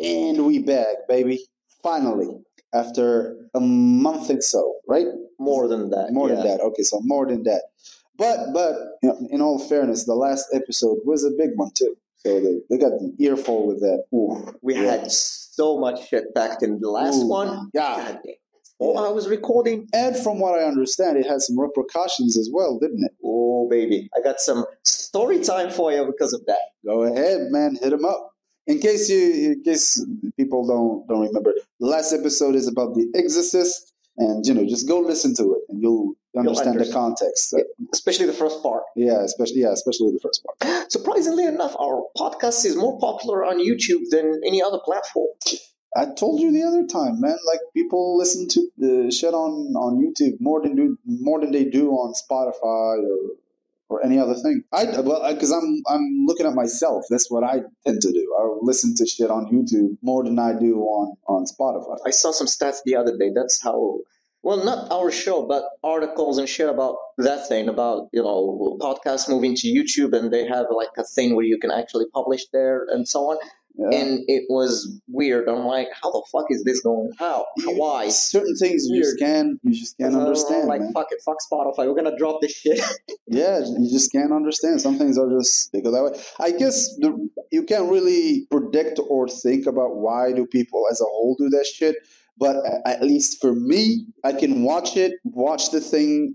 And we back, baby. Finally, after a month and so, right? More than that. More than that. Okay, so more than that. But in all fairness, the last episode was a big one too. So they got the earful with that. Ooh, We had so much shit packed in the last one. Yeah. God damn. I was recording. And from what I understand, it had some repercussions as well, didn't it? Oh, baby. I got some story time for you because of that. Go ahead, man. Hit them up. In case people don't remember, the last episode is about the Exorcist, and just go listen to it, and you'll understand the context. Especially the first part. Yeah, especially the first part. Surprisingly enough, our podcast is more popular on YouTube than any other platform. I told you the other time, man. Like people listen to the shit on YouTube more than they do on Spotify or any other thing. Because I'm looking at myself. That's what I tend to do. I listen to shit on YouTube more than I do on Spotify. I saw some stats the other day. That's how. Well, not our show, but articles and shit about that thing, about, podcasts moving to YouTube, and they have like a thing where you can actually publish there and so on. Yeah. And it was weird. I'm like, how the fuck is this going? How? Why? Certain things you just can't understand. Like, man. Fuck it, fuck Spotify. We're gonna drop this shit. Yeah, you just can't understand. Some things are just they go that way. I guess you can't really predict or think about why do people as a whole do that shit. But at least for me, I can watch the thing,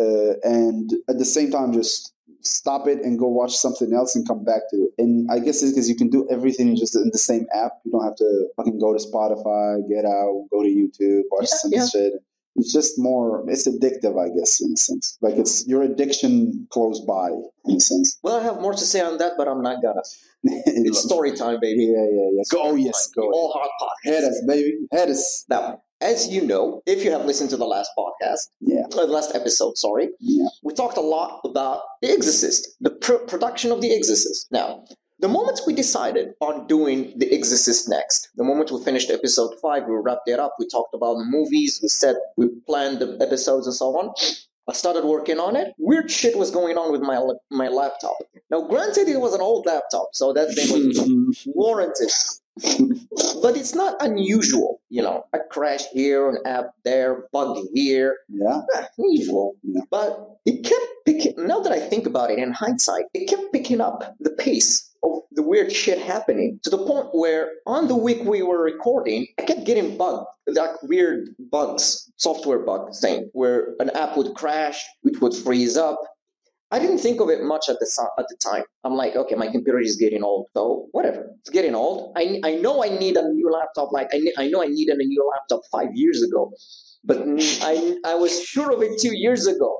and at the same time just stop it and go watch something else and come back to it. And I guess it's because you can do everything just in the same app. You don't have to fucking go to Spotify, get out, go to YouTube, watch some shit. It's just it's addictive, I guess, in a sense. Like it's your addiction close by, in a sense. Well, I have more to say on that, but I'm not gonna. It's story time, baby. Yeah. Go, yes, go. All hard podcast. Head us, baby. Head us. Now, as you know, if you have listened to the last podcast, the last episode, we talked a lot about The Exorcist, the production of The Exorcist. Now, the moment we decided on doing The Exorcist next, the moment we finished episode 5, we wrapped it up, we talked about the movies, we planned the episodes and so on. I started working on it. Weird shit was going on with my laptop. Now, granted, it was an old laptop, so that thing was warranted. But it's not unusual, a crash here, an app there, bug here. Yeah. Unusual. Yeah. But it kept picking, now that I think about it in hindsight, it kept picking up the pace of the weird shit happening to the point where on the week we were recording, I kept getting bugged, like weird bugs, software bug thing, where an app would crash, it would freeze up. I didn't think of it much at the time. I'm like, okay, my computer is getting old, so whatever. It's getting old. I know I need a new laptop. Like I know I needed a new laptop 5 years ago, but I was sure of it 2 years ago.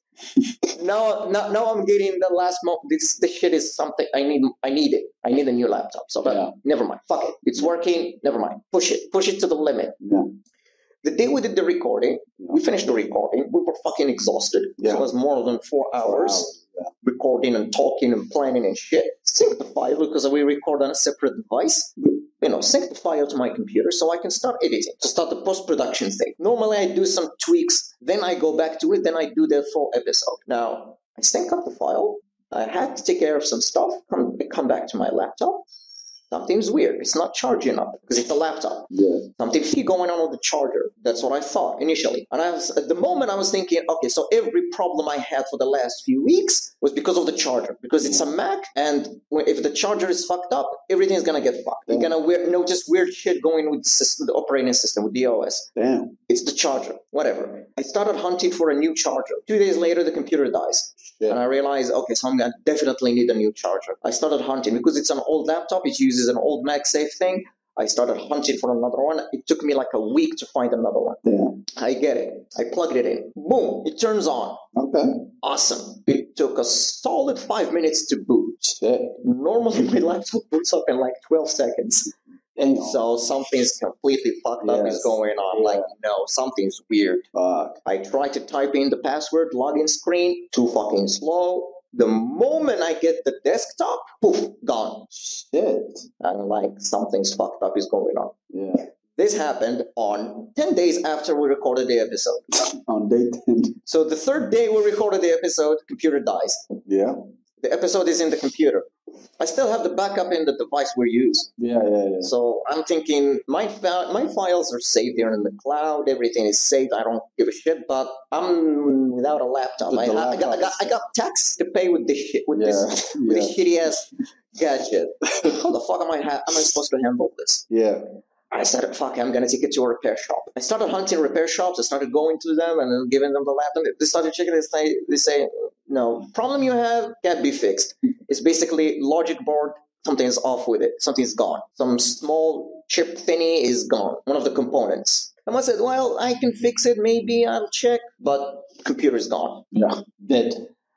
Now I'm getting the last month. This shit is something I need. I need it. I need a new laptop. So, but never mind. Fuck it. It's working. Never mind. Push it to the limit. Yeah. The day we did the recording, we finished the recording. We were fucking exhausted. Yeah. It was more than 4 hours recording and talking and planning and shit. Sync the file because we record on a separate device. Sync the file to my computer so I can start editing, to start the post-production thing. Normally I do some tweaks, then I go back to it, then I do the full episode. Now, I sync up the file. I had to take care of some stuff, come back to my laptop. Something's weird. It's not charging up because it's a laptop. Yeah. Something's going on with the charger. That's what I thought initially. And at the moment I was thinking, okay, so every problem I had for the last few weeks was because of the charger. Because it's a Mac, and if the charger is fucked up, everything's going to get fucked. You're going to notice weird shit going with the system, the operating system, with the OS. Damn. It's the charger. Whatever. I started hunting for a new charger. 2 days later, the computer dies. Yeah. And I realized, okay, so I'm going to definitely need a new charger. I started hunting. Because it's an old laptop, it uses an old MagSafe thing. I started hunting for another one. It took me like a week to find another one. Yeah. I get it. I plugged it in. Boom. It turns on. Okay. Awesome. It took a solid 5 minutes to boot. Shit. Normally, my laptop boots up in like 12 seconds. Damn. So something's completely fucked up is going on. Yeah. Like, no, something's weird. I tried to type in the password, login screen, too fucking slow. The moment I get the desktop, poof, gone. Shit. And like, something's fucked up is going on. Yeah. This happened on 10 days after we recorded the episode. On day 10. So the third day we recorded the episode, computer dies. Yeah. The episode is in the computer. I still have the backup in the device we use. Yeah. So I'm thinking my files are saved there in the cloud. Everything is saved. I don't give a shit. But I'm without a laptop. I got tax to pay with this shit. With this shitty ass gadget. How the fuck am I supposed to handle this? Yeah. I said, fuck, I'm going to take it to a repair shop. I started hunting repair shops. I started going to them and then giving them the laptop. They started checking it. They say, no, problem you have can't be fixed. It's basically logic board. Something's off with it. Something's gone. Some small chip thingy is gone. One of the components. And I said, well, I can fix it. Maybe I'll check. But computer's gone. Yeah, dead.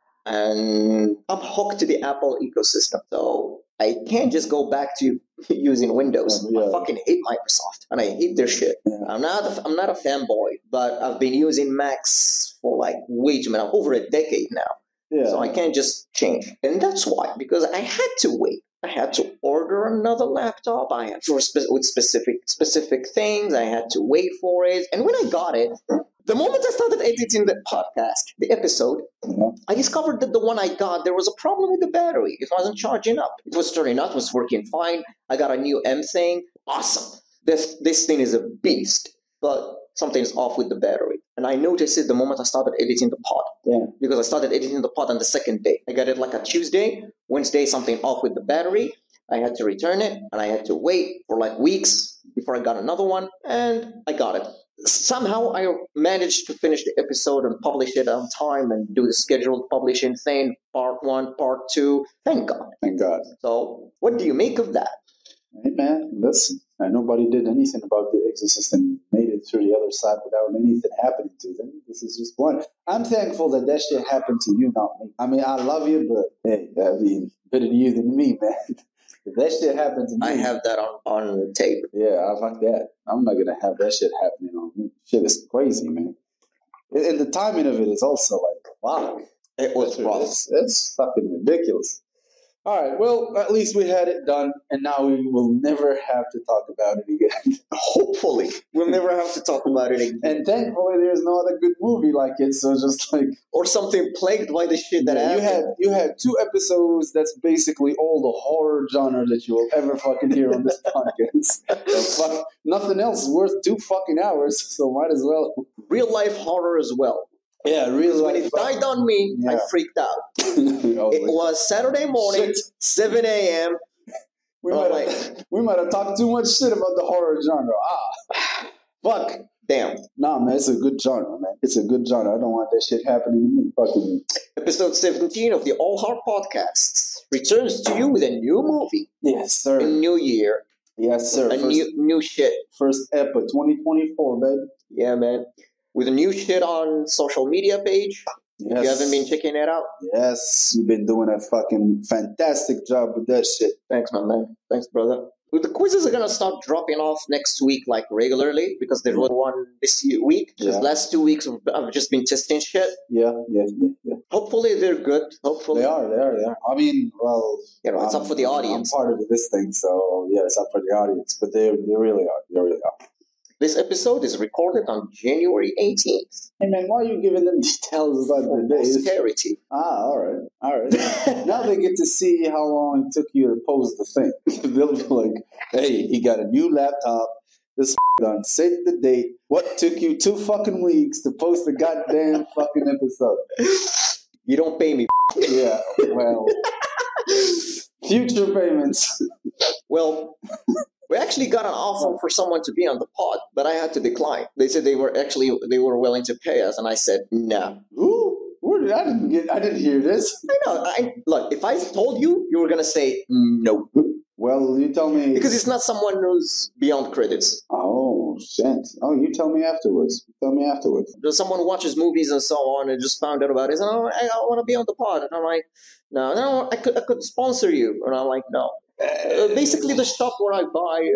And I'm hooked to the Apple ecosystem. So I can't just go back to using Windows. Yeah. I fucking hate Microsoft, and I hate their shit. Yeah. I'm not a fanboy, but I've been using Macs for like way too many, over a decade now. Yeah. So I can't just change, and that's why, because I had to wait. I had to order another laptop. I had with specific things. I had to wait for it, and when I got it. The moment I started editing the podcast, the episode, I discovered that the one I got, there was a problem with the battery. It wasn't charging up. It was turning out, it was working fine. I got a new M thing. Awesome. This thing is a beast. But something's off with the battery. And I noticed it the moment I started editing the pod. Yeah. Because I started editing the pod on the second day. I got it like a Tuesday. Wednesday, something off with the battery. I had to return it. And I had to wait for like weeks before I got another one. And I got it. Somehow I managed to finish the episode and publish it on time and do the scheduled publishing thing, part 1, part 2. Thank God. Thank God. So what do you make of that? Hey man, listen, nobody did anything about the ecosystem, made it through the other side without anything happening to them. This is just one. I'm thankful that shit happened to you, not me. I mean, I love you, but hey, I mean, better you than me, man. If that shit happened to me. I have that on tape. Yeah, I fuck that. I'm not gonna have that shit happening on me. Shit is crazy, man. And the timing of it is also like, wow. It was rough. It's fucking ridiculous. All right, well, at least we had it done, and now we will never have to talk about it again. Hopefully. We'll never have to talk about it again. And thankfully, there's no other good movie like it, so just like... Or something plagued by the shit that happened. You had 2 episodes that's basically all the horror genre that you will ever fucking hear on this podcast. Nothing else worth 2 fucking hours, so might as well. Real life horror as well. Yeah, real when it died on me, I freaked out. It was Saturday morning, 7 a.m. We might have talked too much shit about the horror genre. Fuck. Damn. Nah, man, it's a good genre, man. It's a good genre. I don't want that shit happening to me. Fucking. Episode 17 of the All Heart Podcasts returns to you with a new movie. Yes, sir. A new year. Yes, sir. New shit. First ep of 2024, baby. Yeah, man. With a new shit on social media page. Yes. If you haven't been checking it out. Yes, you've been doing a fucking fantastic job with that shit. Thanks, my man. Thanks, brother. The quizzes are going to start dropping off next week, like regularly, because there was one this week. Because last 2 weeks I've just been testing shit. Yeah. Hopefully they're good. Hopefully. They are. I mean, well... it's up for the audience. I'm part of this thing, so yeah, it's up for the audience. But they really are. They really are. This episode is recorded on January 18th. Hey man, why are you giving them details about the days? Posterity. All right. Now they get to see how long it took you to post the thing. They'll be like, hey, he got a new laptop. This done. Save the date. What took you 2 fucking weeks to post the goddamn fucking episode? You don't pay me. Yeah, well. Future payments. Well... We actually got an offer for someone to be on the pod, but I had to decline. They said they were willing to pay us, and I said no. Ooh, I didn't hear this. I know. Look, if I told you, you were gonna say no. Well, you tell me because it's not someone who's beyond credits. Oh shit! Oh, you tell me afterwards. There's someone who watches movies and so on, and just found out about it. And I want to be on the pod, and I'm like, no, I could sponsor you, and I'm like, no. Basically, the shop where I buy.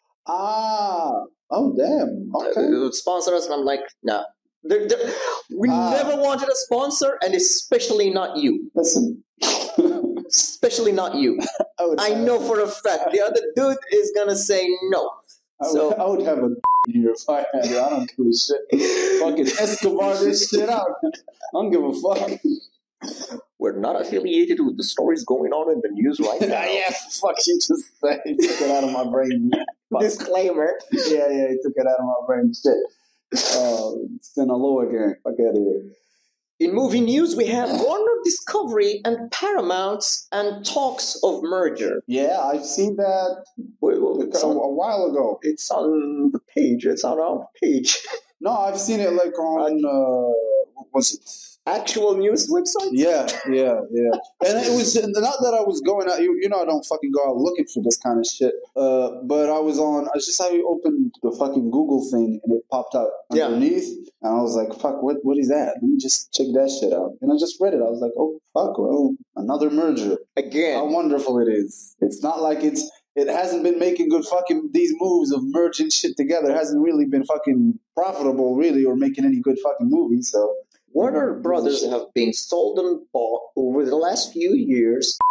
Oh damn! Okay. Would sponsor us, and I'm like, no. We never wanted a sponsor, and especially not you. Listen, especially not you. I know for a fact the other dude is gonna say no. I would have a here if I had it. I don't give a shit. Fucking Escobar this shit out. I don't give a fuck. We're not affiliated with the stories going on in the news right now. Yeah, fuck you just said. You took it out of my brain. Disclaimer. Yeah, you took it out of my brain. Shit. Sinaloa again. Fuck out of here. In movie news, we have Warner Discovery and Paramount and talks of merger. Yeah, I've seen that a while ago. It's on the page. It's on our page. No, I've seen it like on what was it? Actual news website? Yeah. And it was not that I was going out. You know, I don't fucking go out looking for this kind of shit. But I opened the fucking Google thing and it popped out underneath, and I was like, "Fuck, what is that? Let me just check that shit out." And I just read it. I was like, "Oh fuck, well, another merger again. How wonderful it is! It's not like it hasn't been making good fucking these moves of merging shit together. It hasn't really been fucking profitable, really, or making any good fucking movies. So." Warner Brothers have been sold and bought over the last few years.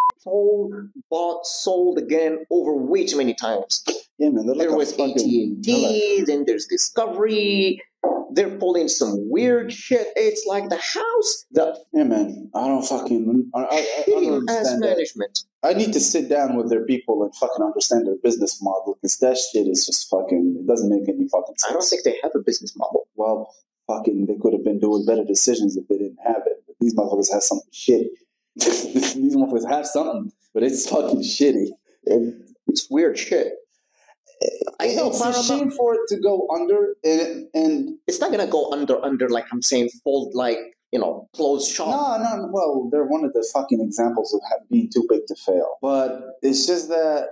Sold again over way too many times. Yeah, man. There was AT&T, then there's Discovery. They're pulling some weird shit. It's like the house that... Yeah, man. I don't fucking... I don't understand management. I need to sit down with their people and fucking understand their business model, because that shit is just fucking... It doesn't make any fucking sense. I don't think they have a business model. Well... Fucking, they could have been doing better decisions if they didn't have it. But these motherfuckers have some shit. These motherfuckers have something, but it's fucking shitty. It's weird shit. I know it's a shame for it to go under, and it's not gonna go under like I'm saying, fold like closed shop. No. Well, they're one of the fucking examples of being too big to fail. But it's just that.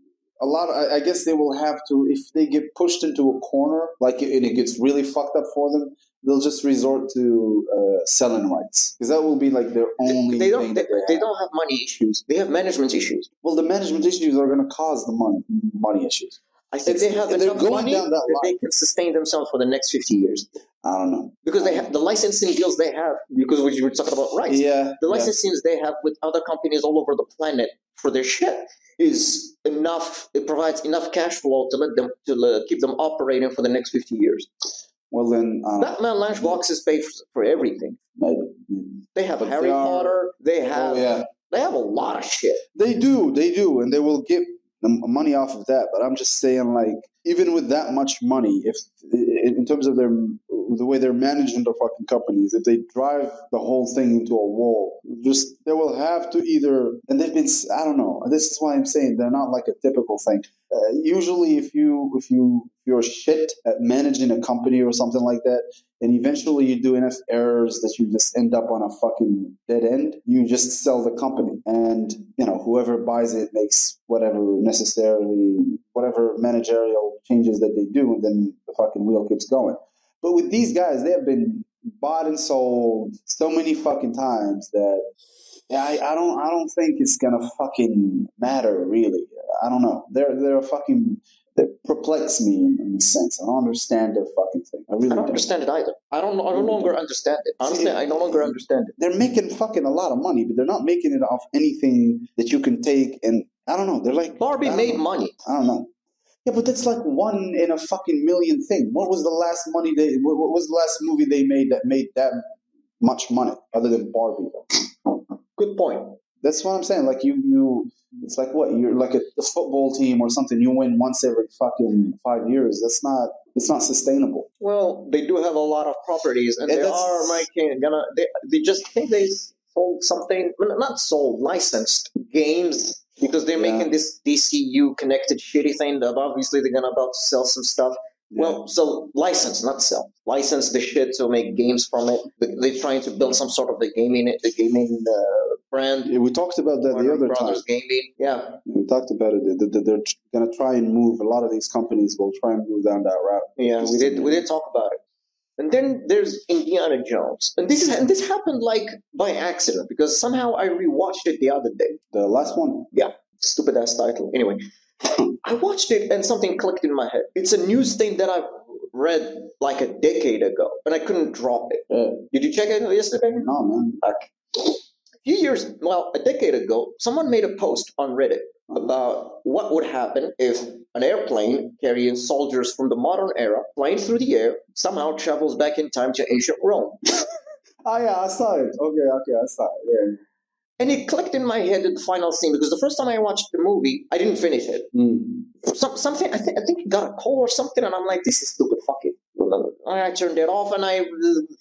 I guess they will have to, if they get pushed into a corner, and it gets really fucked up for them, they'll just resort to selling rights. Because that will be like their only they don't have money issues. They have management issues. Well, the management issues are going to cause the money issues. I think they have enough money that they can sustain themselves for the next 50 years. I don't know. Because they have the licensing deals they have, because we were talking about rights. Yeah. The licensing they have with other companies all over the planet for their shit is enough. It provides enough cash flow to let them keep them operating for the next 50 years. Well, then Batman Lunchbox is paid for everything. Maybe. They have Harry Potter. They have they have a lot of shit. They do, and they will get money off of that. But I'm just saying, like, even with that much money, if in terms of the way they're managing the fucking companies, if they drive the whole thing into a wall, they will have to either, and they've been, I don't know, this is why I'm saying they're not like a typical thing. Usually if you're shit at managing a company or something like that, and eventually you do enough errors that you just end up on a fucking dead end, you just sell the company, and whoever buys it makes whatever managerial changes that they do, and then the fucking wheel keeps going. But with these guys, they have been bought and sold so many fucking times that I don't think it's gonna fucking matter, really. I don't know. They perplex me in a sense. I don't understand their fucking thing. I don't understand it either. I no longer understand it. Honestly, I no longer understand it. They're making fucking a lot of money, but they're not making it off anything that you can take. And I don't know. They're like Barbie made money. I don't know. Yeah, but that's like one in a fucking million thing. What was the last movie they made that made that much money other than Barbie? Though? Good point. That's what I'm saying. Like you it's like what? You're like a football team or something. You win once every fucking 5 years. It's not sustainable. Well, they do have a lot of properties, and they are making they just think they sold something, not sold, licensed games. Because they're making this DCU connected shitty thing that obviously they're about to sell some stuff. Yeah. Well, so license, not sell. License the shit to make games from it. They're trying to build some sort of the gaming brand. Yeah, we talked about that the other time. Gaming. Yeah. We talked about it. They're going to try and move. A lot of these companies will try and move down that route. Yeah, we did talk about it. And then there's Indiana Jones. And this happened like by accident because somehow I rewatched it the other day. The last one? Yeah. Stupid ass title. Anyway, I watched it and something clicked in my head. It's a news thing that I read like a decade ago and I couldn't drop it. Did you check it yesterday? No, man. A decade ago, someone made a post on Reddit about what would happen if an airplane carrying soldiers from the modern era, flying through the air, somehow travels back in time to ancient Rome. Oh yeah, I saw it. Okay, I saw it. Yeah. And it clicked in my head at the final scene because the first time I watched the movie, I didn't finish it. Something I think it got a call or something, and I'm like, this is stupid. Fuck it. I turned it off and I,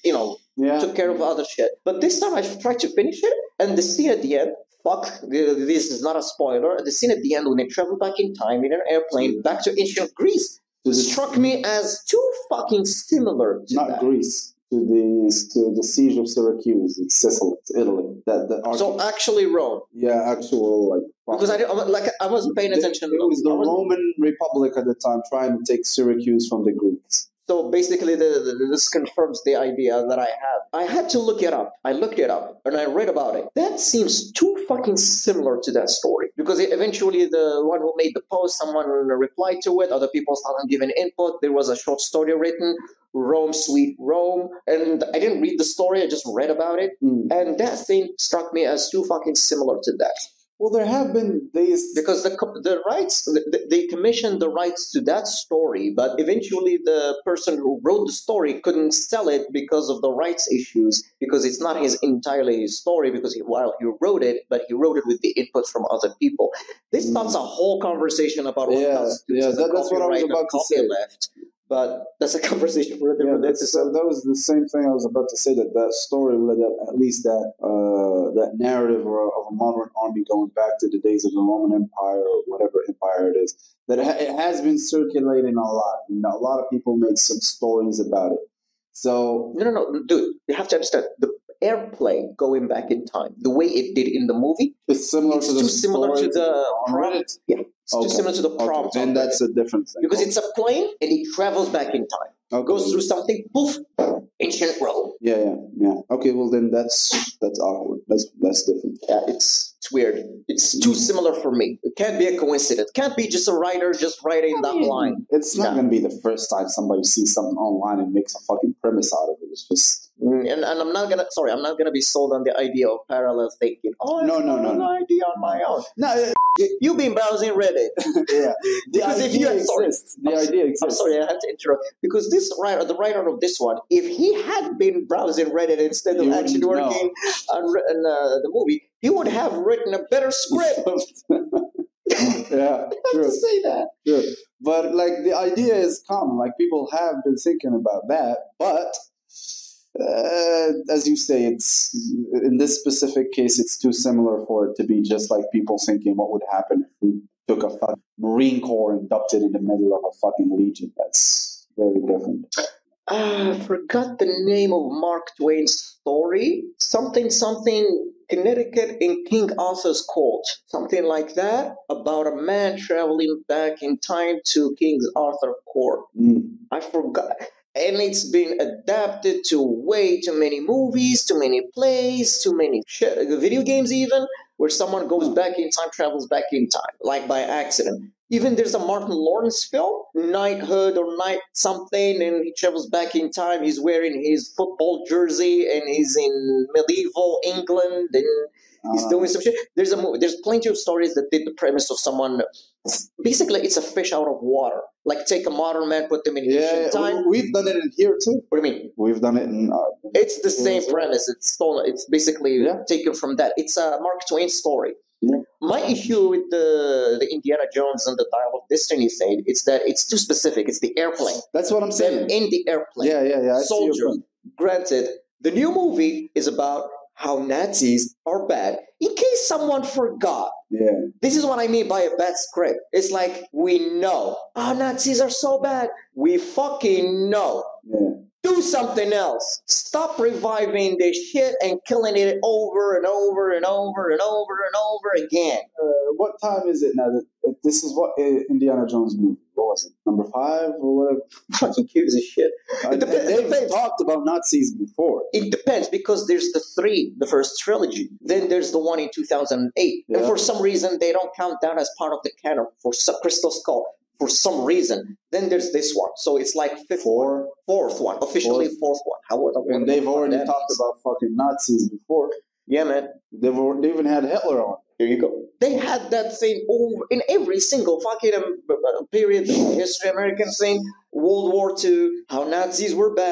took care of other shit. But this time I tried to finish it, and the scene at the end. This is not a spoiler. The scene at the end when they travel back in time in an airplane back to ancient Greece struck me as too fucking similar to Not that. Greece. To the siege of Syracuse. It's Sicily. It's Italy. So actually Rome. Yeah, actual Because I wasn't paying attention. It was the Roman Republic at the time trying to take Syracuse from the Greeks. So basically, this confirms the idea that I have. I had to look it up. I looked it up and I read about it. That seems too fucking similar to that story because eventually the one who made the post, someone replied to it. Other people started giving input. There was a short story written, Rome, Sweet Rome, and I didn't read the story. I just read about it, and that thing struck me as too fucking similar to that. Well, there have been these because the rights they commissioned the rights to that story, but eventually the person who wrote the story couldn't sell it because of the rights issues. Because it's not entirely his story. Because he wrote it, but he wrote it with the input from other people. This starts a whole conversation about what that's what I was about to say. Left. But that's a conversation for a different episode. That was the same thing I was about to say. That story, at least that narrative of a modern army going back to the days of the Roman Empire or whatever empire it is, that it has been circulating a lot. A lot of people make some stories about it. So no, dude, you have to understand the airplane going back in time. The way it did in the movie, it's similar to the story on Reddit. Yeah. It's too similar to the prompt. Then that's a different thing. Because it's a plane and it travels back in time. Goes through something, poof, ancient Rome. Yeah. Okay, well then that's awkward. That's different. Yeah, it's weird. It's too similar for me. It can't be a coincidence. It can't be just a writer just writing that line. It's not going to be the first time somebody sees something online and makes a fucking premise out of it. It's just... And I'm not gonna be sold on the idea of parallel thinking. No idea on my own. No, you've been browsing Reddit. Yeah, the idea exists. I'm sorry, I had to interrupt because the writer of this one, if he had been browsing Reddit instead of actually working on the movie, he would have written a better script. Yeah, true. To say that. True. But like the idea is common. Like people have been thinking about that, but. As you say, it's in this specific case, it's too similar for it to be just like people thinking what would happen if we took a fucking Marine Corps and dumped it in the middle of a fucking legion. That's very different. I forgot the name of Mark Twain's story. Something, Connecticut in King Arthur's court. Something like that, about a man traveling back in time to King Arthur's court. I forgot. And it's been adapted to way too many movies, too many plays, too many video games even, where someone goes back in time, travels back in time, like by accident. Even there's a Martin Lawrence film, Knighthood or Knight something, and he travels back in time. He's wearing his football jersey, and he's in medieval England, and he's doing some shit. There's plenty of stories that did the premise of someone. Basically, it's a fish out of water. Like take a modern man, put them in ancient time. We've done it in here too. What do you mean? We've done it in. It's the same premise. It's stolen. It's basically taken from that. It's a Mark Twain story. Yeah. My issue with the Indiana Jones and the Dial of Destiny thing is that it's too specific. It's the airplane. That's what I'm saying. In the airplane. Yeah. Soldiers. Granted, the new movie is about how Nazis are bad. In case someone forgot. Yeah. This is what I mean by a bad script. It's like, we know. Nazis are so bad. We fucking know. Yeah. Do something else. Stop reviving this shit and killing it over and over and over and over and over again. What time is it now? This is what Indiana Jones movie. What was it? Number 5 or whatever? Fucking gives a shit. They've talked about Nazis before. It depends because there's the first trilogy. Then there's the one in 2008. Yeah. And for some reason, they don't count that as part of the canon for Crystal Skull. For some reason. Then there's this one. So it's like fourth one. Officially fourth one. And they've already talked about fucking Nazis before. Yeah, man. They even had Hitler on. There you go. They had that thing over in every single fucking period of history, American thing. World War II, how Nazis were bad.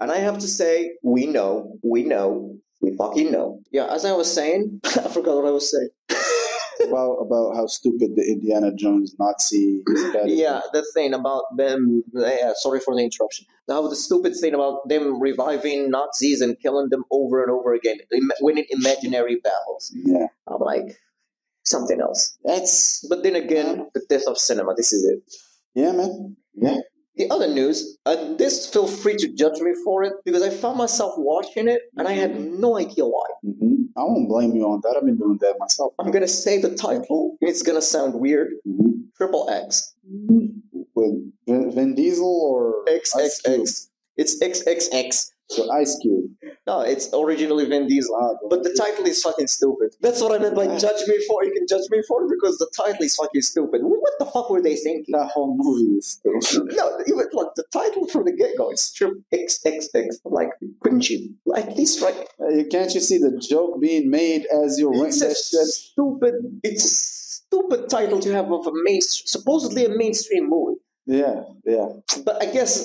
And I have to say, we fucking know. Yeah, as I was saying, I forgot what I was saying. About how stupid the Indiana Jones Nazi is. Yeah, the thing about them. Yeah, sorry for the interruption. Now, the stupid thing about them reviving Nazis and killing them over and over again, winning imaginary battles. Yeah. I'm like, something else. But then again, the death of cinema. This is it. Yeah, man. Yeah. The other news, and this, feel free to judge me for it, because I found myself watching it and I had no idea why. Mm-hmm. I won't blame you on that. I've been doing that myself. I'm going to say the title. It's going to sound weird. Mm-hmm. Triple X. With Vin Diesel or XXX. It's XXX. So Ice Cube. No, it's originally Vin Diesel. But the title is fucking stupid. That's what I meant by judge me for. You can judge me for it because the title is fucking stupid. What the fuck were they thinking? That whole movie is stupid. No, even like the title from the get-go is Triple XXX. I'm like, couldn't you at least write? Can't you see the joke being made as you're writing that shit? It's a stupid title to have of a supposedly a mainstream movie. Yeah. But I guess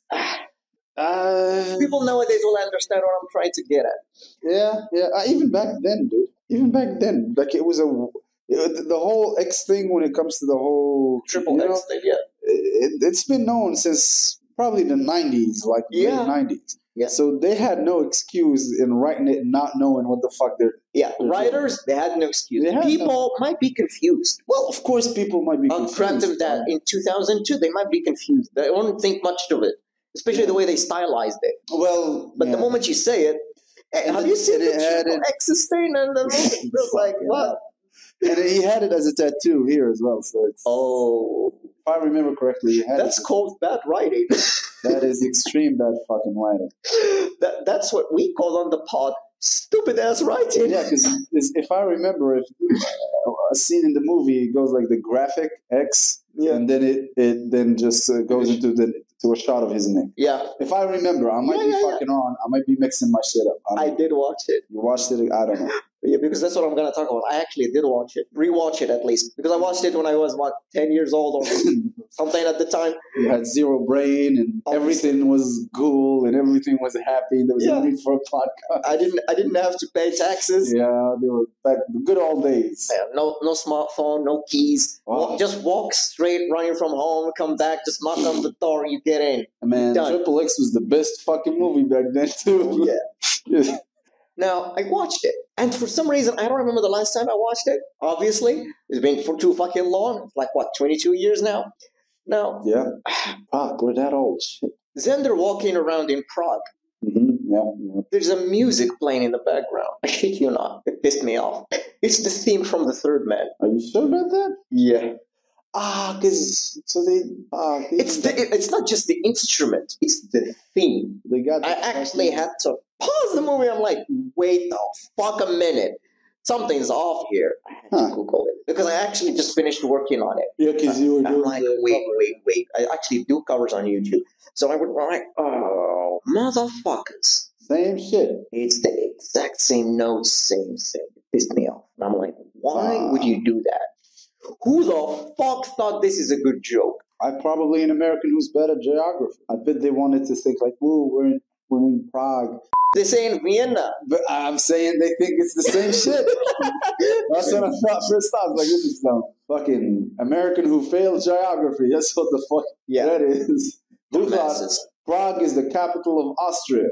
people nowadays will understand what I'm trying to get at. Yeah. Even back then, dude. Like it was the whole X thing when it comes to the whole Triple X thing. Yeah, it's been known since probably the 90s, like late 90s. Yeah. So they had no excuse in writing it and not knowing what the fuck they're. Yeah, writers, they had no excuse. People might be confused. Well, of course, people might be confused. I'll grant them that in 2002, they might be confused. They won't think much of it, especially the way they stylized it. Well, but the moment you say it, have you seen the Triple X's thing? And it's like, what? And he had it as a tattoo here as well. So it's. Oh. If I remember correctly, he had that's called bad writing. That is extreme bad fucking writing. That's what we call on the pod stupid ass writing. Yeah, because if I remember, if a scene in the movie it goes like the graphic X, and then it then just goes into to a shot of his neck. Yeah. If I remember, I might be fucking wrong. I might be mixing my shit up. I did watch it. You watched it? I don't know. Yeah, because that's what I'm going to talk about. I actually did watch it. Rewatch it at least. Because I watched it when I was, 10 years old or something at the time. You had zero brain and everything was cool and everything was happy. There was no need for a podcast. I didn't have to pay taxes. Yeah, they were back the good old days. Yeah, no smartphone, no keys. Wow. Just walk straight, running from home, come back, just knock on the door, you get in. Man, Triple X was the best fucking movie back then too. Yeah. Now, I watched it, and for some reason, I don't remember the last time I watched it. Obviously, it's been for too fucking long. It's like, 22 years now? Now... Yeah. Fuck, we're that old. Shit. Xander walking around in Prague. Mm-hmm. Yeah. There's a music playing in the background. I shit you not. It pissed me off. It's the theme from The Third Man. Are you sure about that? Yeah. Because... So they... It's not just the instrument. It's the theme. I actually had to pause the movie. I'm like, wait the fuck a minute. Something's off here. I had to Google it. Because I actually just finished working on it. Yeah, because you were doing like, wait. I actually do covers on YouTube. So I would like, oh, motherfuckers. Same shit. It's the exact same notes, same thing. It pissed me off. And I'm like, why would you do that? Who the fuck thought this is a good joke? Probably an American who's bad at geography. I bet they wanted to think like, whoa, we're in Prague. They say in Vienna. But I'm saying they think it's the same shit. That's what I thought first off. Like, this is some fucking American who failed geography. That's what the fuck that is. Who thought Prague is the capital of Austria?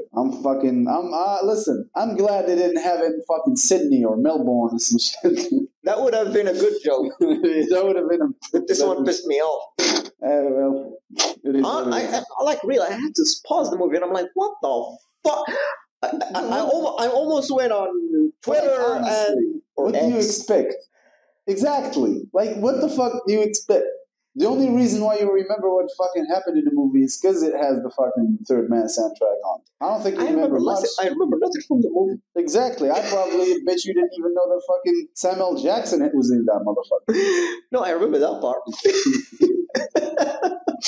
Listen, I'm glad they didn't have it in fucking Sydney or Melbourne or some shit. That would have been a good joke. That would have been But this one pissed me off. Well, it is I had to pause the movie and I'm like, what the fuck? I almost went on Twitter what do you expect? Exactly. Like, what the fuck do you expect? The only reason why you remember what fucking happened in the movie is because it has the fucking Third Man soundtrack on. I don't think you remember much. I remember nothing from the movie. Exactly. I probably bet you didn't even know that fucking Samuel Jackson was in that motherfucker. No, I remember that part.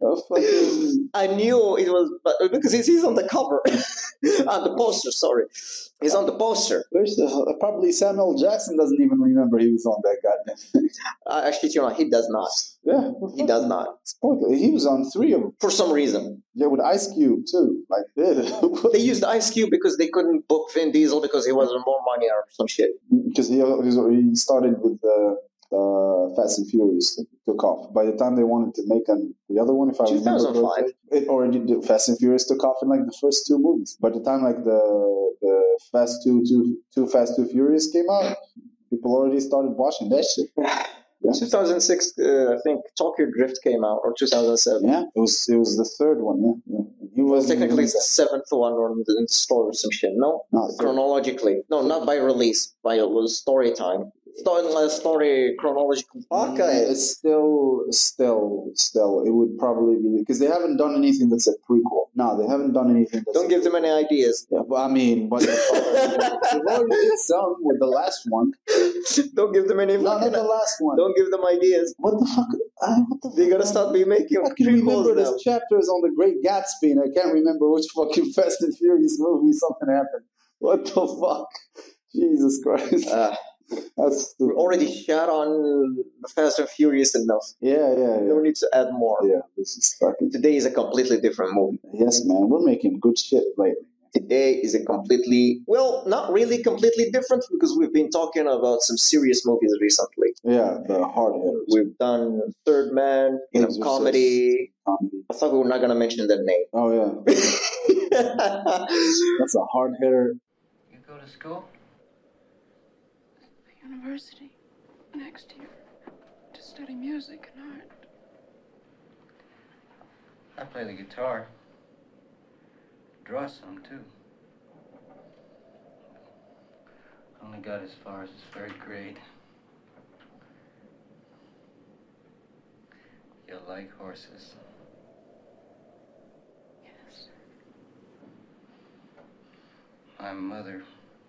I knew it was, but because he's on the cover, on the poster. Sorry, he's on the poster. Probably Samuel Jackson doesn't even remember he was on that goddamn thing. Actually, he does not. Yeah, he does not. He was on 3 of them for some reason. Yeah, with Ice Cube too. Like they used Ice Cube because they couldn't book Vin Diesel because he wasn't more money or some shit. Because he started with Fast and Furious took off. By the time they wanted to make the other one, if I remember correctly, it already did. Fast and Furious took off in like the first 2 movies. By the time like the Fast Fast 2 Furious came out, people already started watching that shit. Yeah. 2006, I think Tokyo Drift came out, or 2007. Yeah, it was the 3rd one. Yeah. He was technically it's the 7th one in the store or some shit. No, chronologically. No, not by release. By story time. Story chronological. Okay, it's still. It would probably be because they haven't done anything that's a prequel. No, they haven't done anything. Don't give them any ideas. Yeah, but I mean, what the fuck? They've already did some with the last one. Don't give them any. No, not the last one. Don't give them ideas. What the fuck? They're gonna start making. I can remember this chapters on The Great Gatsby, and I can't remember which fucking Fast and Furious movie something happened. What the fuck? Jesus Christ. We already shot on Fast and Furious enough. Yeah. No need to add more. Yeah, this is fucking. Today is a completely different movie. Yes, man, we're making good shit lately. Today is a completely, not really completely different because we've been talking about some serious movies recently. Yeah, the hard hitters. We've done Third Man, comedy. I thought we were not going to mention that name. Oh, yeah. That's a hard hitter. You go to school? University next year to study music and art. I play the guitar. Draw some too. Only got as far as 3rd grade. You like horses? Yes. My mother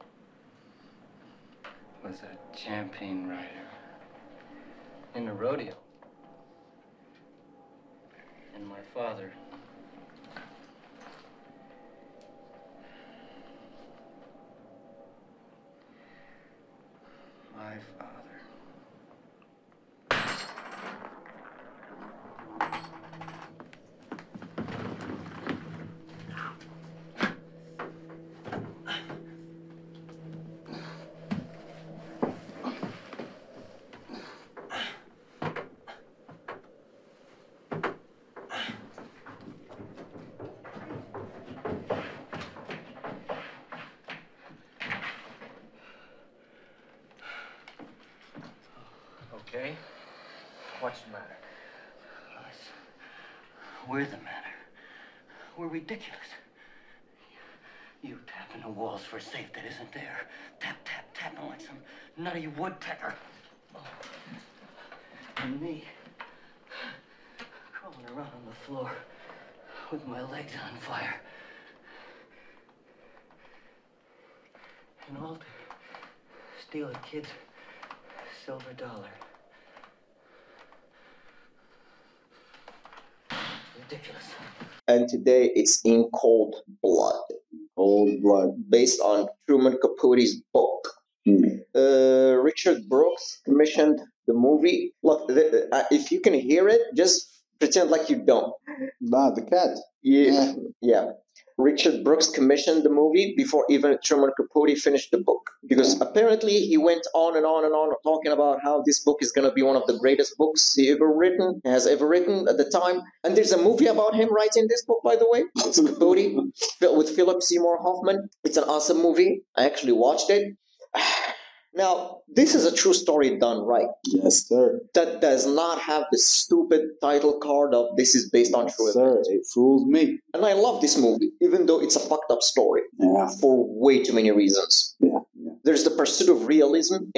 was a champion rider in a rodeo. And my father Okay? What's the matter? Us. We're the matter. We're ridiculous. You tapping the walls for a safe that isn't there. Tapping like some nutty woodpecker. Oh. And me, crawling around on the floor with my legs on fire. And all to steal a kid's silver dollar. Ridiculous. And today it's in Cold Blood. Cold Blood. Based on Truman Capote's book. Richard Brooks commissioned the movie. Look, if you can hear it, just pretend like you don't. Nah, the cat. Yeah. Richard Brooks commissioned the movie before even Truman Capote finished the book. Because apparently he went on and on and on talking about how this book is going to be one of the greatest books he has ever written at the time. And there's a movie about him writing this book, by the way. It's Capote with Philip Seymour Hoffman. It's an awesome movie. I actually watched it. Now, this is a true story done right. Yes, sir. That does not have the stupid title card of this is based on true events. It fools me. And I love this movie, even though it's a fucked up story. Yeah. For way too many reasons. Yeah. There's the pursuit of realism in it.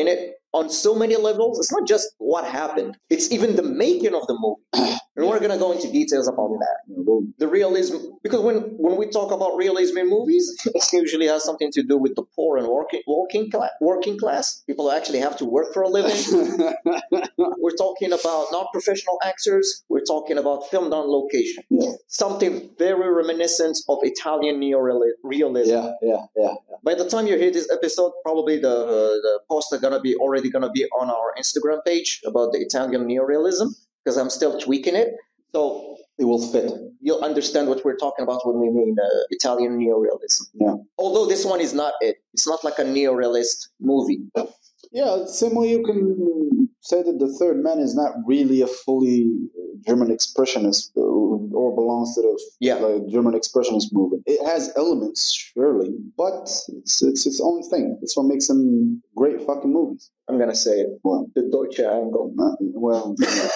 on so many levels. It's not just what happened. It's even the making of the movie. And we're going to go into details about that. The realism, because when we talk about realism in movies, it usually has something to do with the poor and working class. People who actually have to work for a living. We're talking about not professional actors. We're talking about filmed on location. Yeah. Something very reminiscent of Italian neorealism. Yeah. By the time you hear this episode, probably the posts are already gonna be on our Instagram page about the Italian neorealism, because I'm still tweaking it. So it will fit. You'll understand what we're talking about when we mean Italian neorealism. Yeah. Although this one is not it. It's not like a neorealist movie. Yeah, similarly, you can say that The Third Man is not really a fully German expressionist or belongs to the German expressionist movement. It has elements, surely, but it's its own thing. That's what makes them great fucking movies. I'm going to say it. Well, the Deutsche Angle. Well,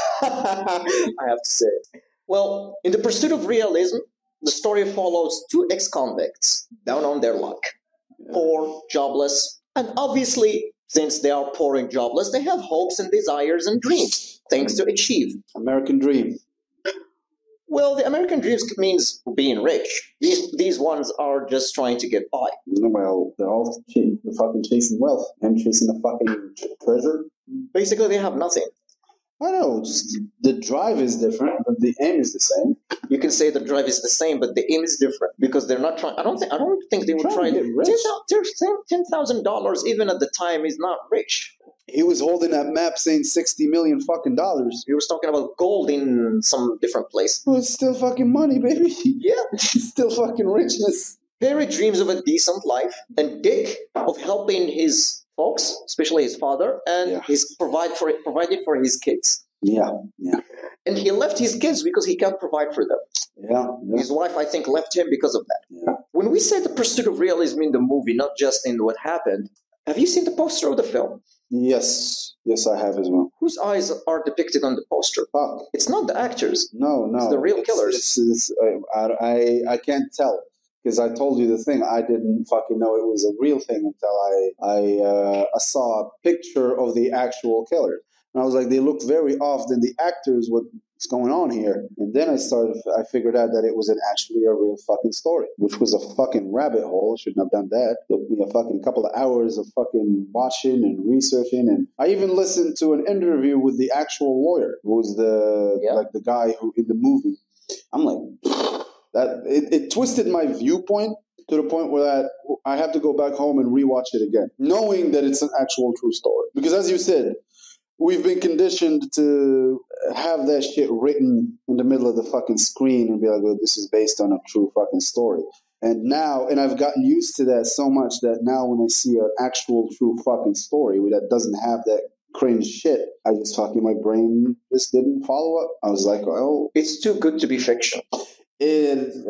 I have to say it. Well, in the pursuit of realism, the story follows two ex-convicts down on their luck. Poor, jobless, and obviously, since they are poor and jobless, they have hopes and desires and dreams, things to achieve. American dream. Well, the American dream means being rich. These ones are just trying to get by. Well, they're all fucking chasing wealth and chasing a fucking treasure. Basically, they have nothing. I know, just the drive is different, but the aim is the same. You can say the drive is the same, but the aim is different because they're not trying. I don't think they would try to get rich. $10,000 even at the time is not rich. He was holding that map saying $60 million fucking dollars. He was talking about gold in some different place. Well, it's still fucking money, baby. Yeah, it's still fucking richness. Perry dreams of a decent life, and Dick of helping his folks, especially his father, and he's provided for his kids. Yeah. And he left his kids because he can't provide for them. Yeah. His wife, I think, left him because of that. Yeah. When we say the pursuit of realism in the movie, not just in what happened, have you seen the poster of the film? Yes, I have as well. Whose eyes are depicted on the poster? Fuck. It's not the actors. No. It's the real killers. I can't tell. Because I told you the thing, I didn't fucking know it was a real thing until I saw a picture of the actual killer. And I was like, they look very off than the actors, what's going on here? And then I figured out that it was actually a real fucking story, which was a fucking rabbit hole. Shouldn't have done that. It took me a fucking couple of hours of fucking watching and researching. And I even listened to an interview with the actual lawyer, who was the guy who in the movie. I'm like... That it twisted my viewpoint to the point where I have to go back home and rewatch it again, knowing that it's an actual true story. Because as you said, we've been conditioned to have that shit written in the middle of the fucking screen and be like, well, this is based on a true fucking story. And I've gotten used to that so much that now when I see an actual true fucking story that doesn't have that cringe shit, I just my brain just didn't follow up. I was like, well, it's too good to be fiction. It's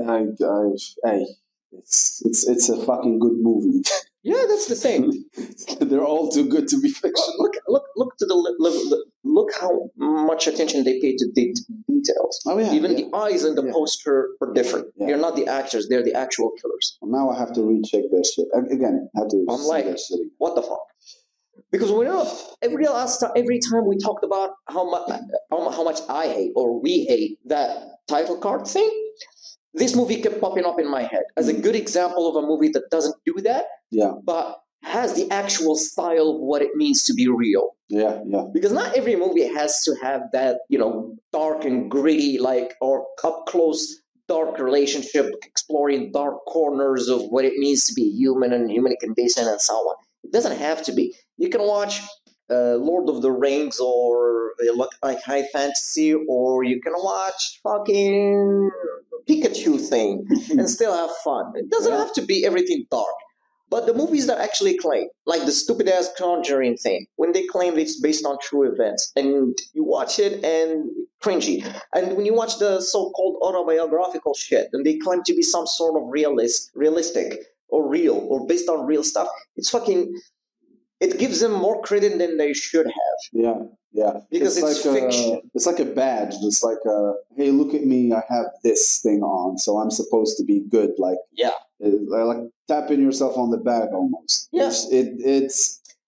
a fucking good movie. Yeah, that's the same. They're all too good to be fiction. Look to look how much attention they pay to details. Oh yeah, even the eyes in the poster are different. Yeah. They're not the actors; they're the actual killers. Now I have to recheck that shit again. I have to. I'm like, what the fuck? Because every time we talked about how much I hate or we hate that title card thing, this movie kept popping up in my head as a good example of a movie that doesn't do that, but has the actual style of what it means to be real. Yeah. Because not every movie has to have that, dark and gritty, or up close dark relationship, exploring dark corners of what it means to be human and human condition and so on. It doesn't have to be. You can watch Lord of the Rings or like high fantasy, or you can watch fucking Pikachu thing and still have fun. It doesn't have to be everything dark. But the movies that actually claim, like the stupid ass Conjuring thing, when they claim it's based on true events, and you watch it and cringy. And when you watch the so-called autobiographical shit, and they claim to be some sort of realistic or real or based on real stuff, it gives them more credit than they should have. Yeah. Because it's like fiction. It's like a badge. It's like hey, look at me, I have this thing on, so I'm supposed to be good. Like tapping yourself on the back almost. Yes. It's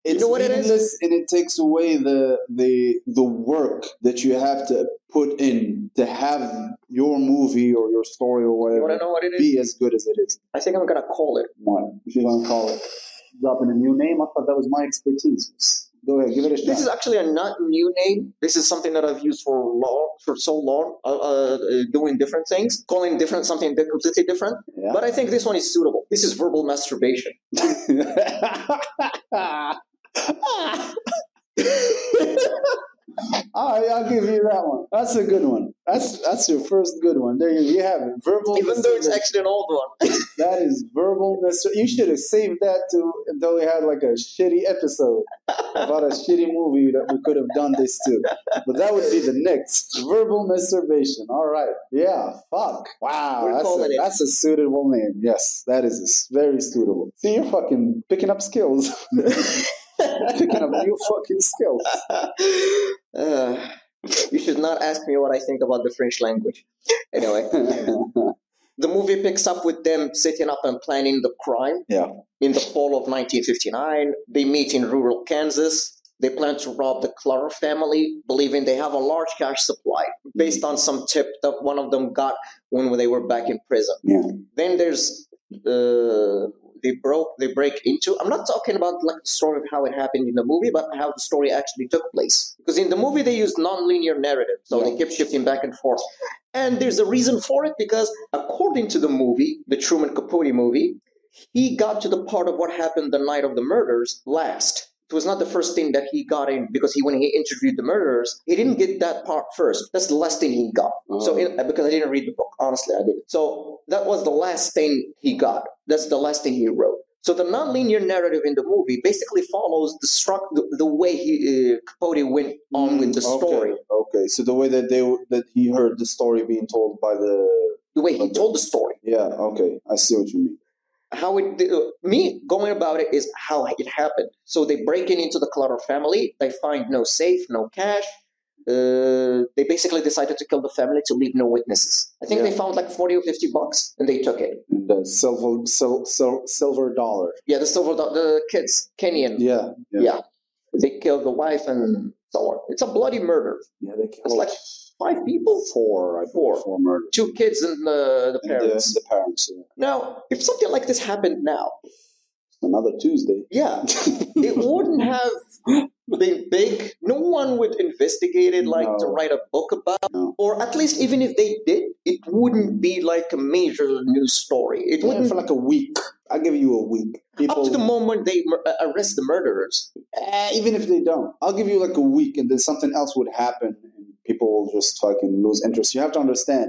It's know what it is? meaningless, and it takes away the work that you have to put in to have your movie or your story or You want to whatever know what it is? be as good as it is. I think I'm gonna call it. What? If you're gonna call it dropping a new name, I thought that was my expertise. Go ahead, give it a shot. This is actually a not new name. This is something that I've used for so long, doing different things, calling different something completely different. Yeah. But I think this one is suitable. This is verbal masturbation. All right, I'll give you that one. That's a good one. That's your first good one. There you have it. Verbal. Even though it's actually an old one. That is verbal. You should have saved that though we had like a shitty episode about a shitty movie that we could have done this to. But that would be the next verbal masturbation. All right. Yeah. Fuck. Wow. That's a suitable name. Yes, that is very suitable. See, you're fucking picking up skills. Picking up new fucking skills. You should not ask me what I think about the French language. Anyway, the movie picks up with them sitting up and planning the crime. Yeah. In the fall of 1959, they meet in rural Kansas. They plan to rob the Clark family, believing they have a large cash supply, based on some tip that one of them got when they were back in prison. Yeah. Then there's they break into. I'm not talking about like the story of how it happened in the movie, but how the story actually took place. Because in the movie they used non-linear narrative, so they kept shifting back and forth. And there's a reason for it, because according to the movie, the Truman Capote movie, he got to the part of what happened the night of the murders last. It was not the first thing that he got in, because when he interviewed the murderers, he didn't get that part first. That's the last thing he got. So because I didn't read the book, honestly, I didn't. So that was the last thing he got. That's the last thing he wrote. So the nonlinear narrative in the movie basically follows the way Capote went on with the story. Okay, so the way that he heard the story being told by the way he told the story. Yeah. Okay, I see what you mean. How me going about it is how it happened. So they break into the Clutter family. They find no safe, no cash. They basically decided to kill the family to leave no witnesses. I think they found like $40 or $50, and they took it. The silver dollar. Yeah, the silver dollar. The kids, Kenyan. Yeah. They killed the wife and so on. It's a bloody murder. Yeah, they killed. It's like 5 people? Four murders. 2 kids and the parents. The parents. Yeah. Now, if something like this happened now, another Tuesday. Yeah, it wouldn't have been big. No one would investigate it to write a book about, or at least even if they did, it wouldn't be like a major news story. It wouldn't for like a week. I'll give you a week. Up to the moment they arrest the murderers. Even if they don't, I'll give you like a week, and then something else would happen, and people will just fucking lose interest. You have to understand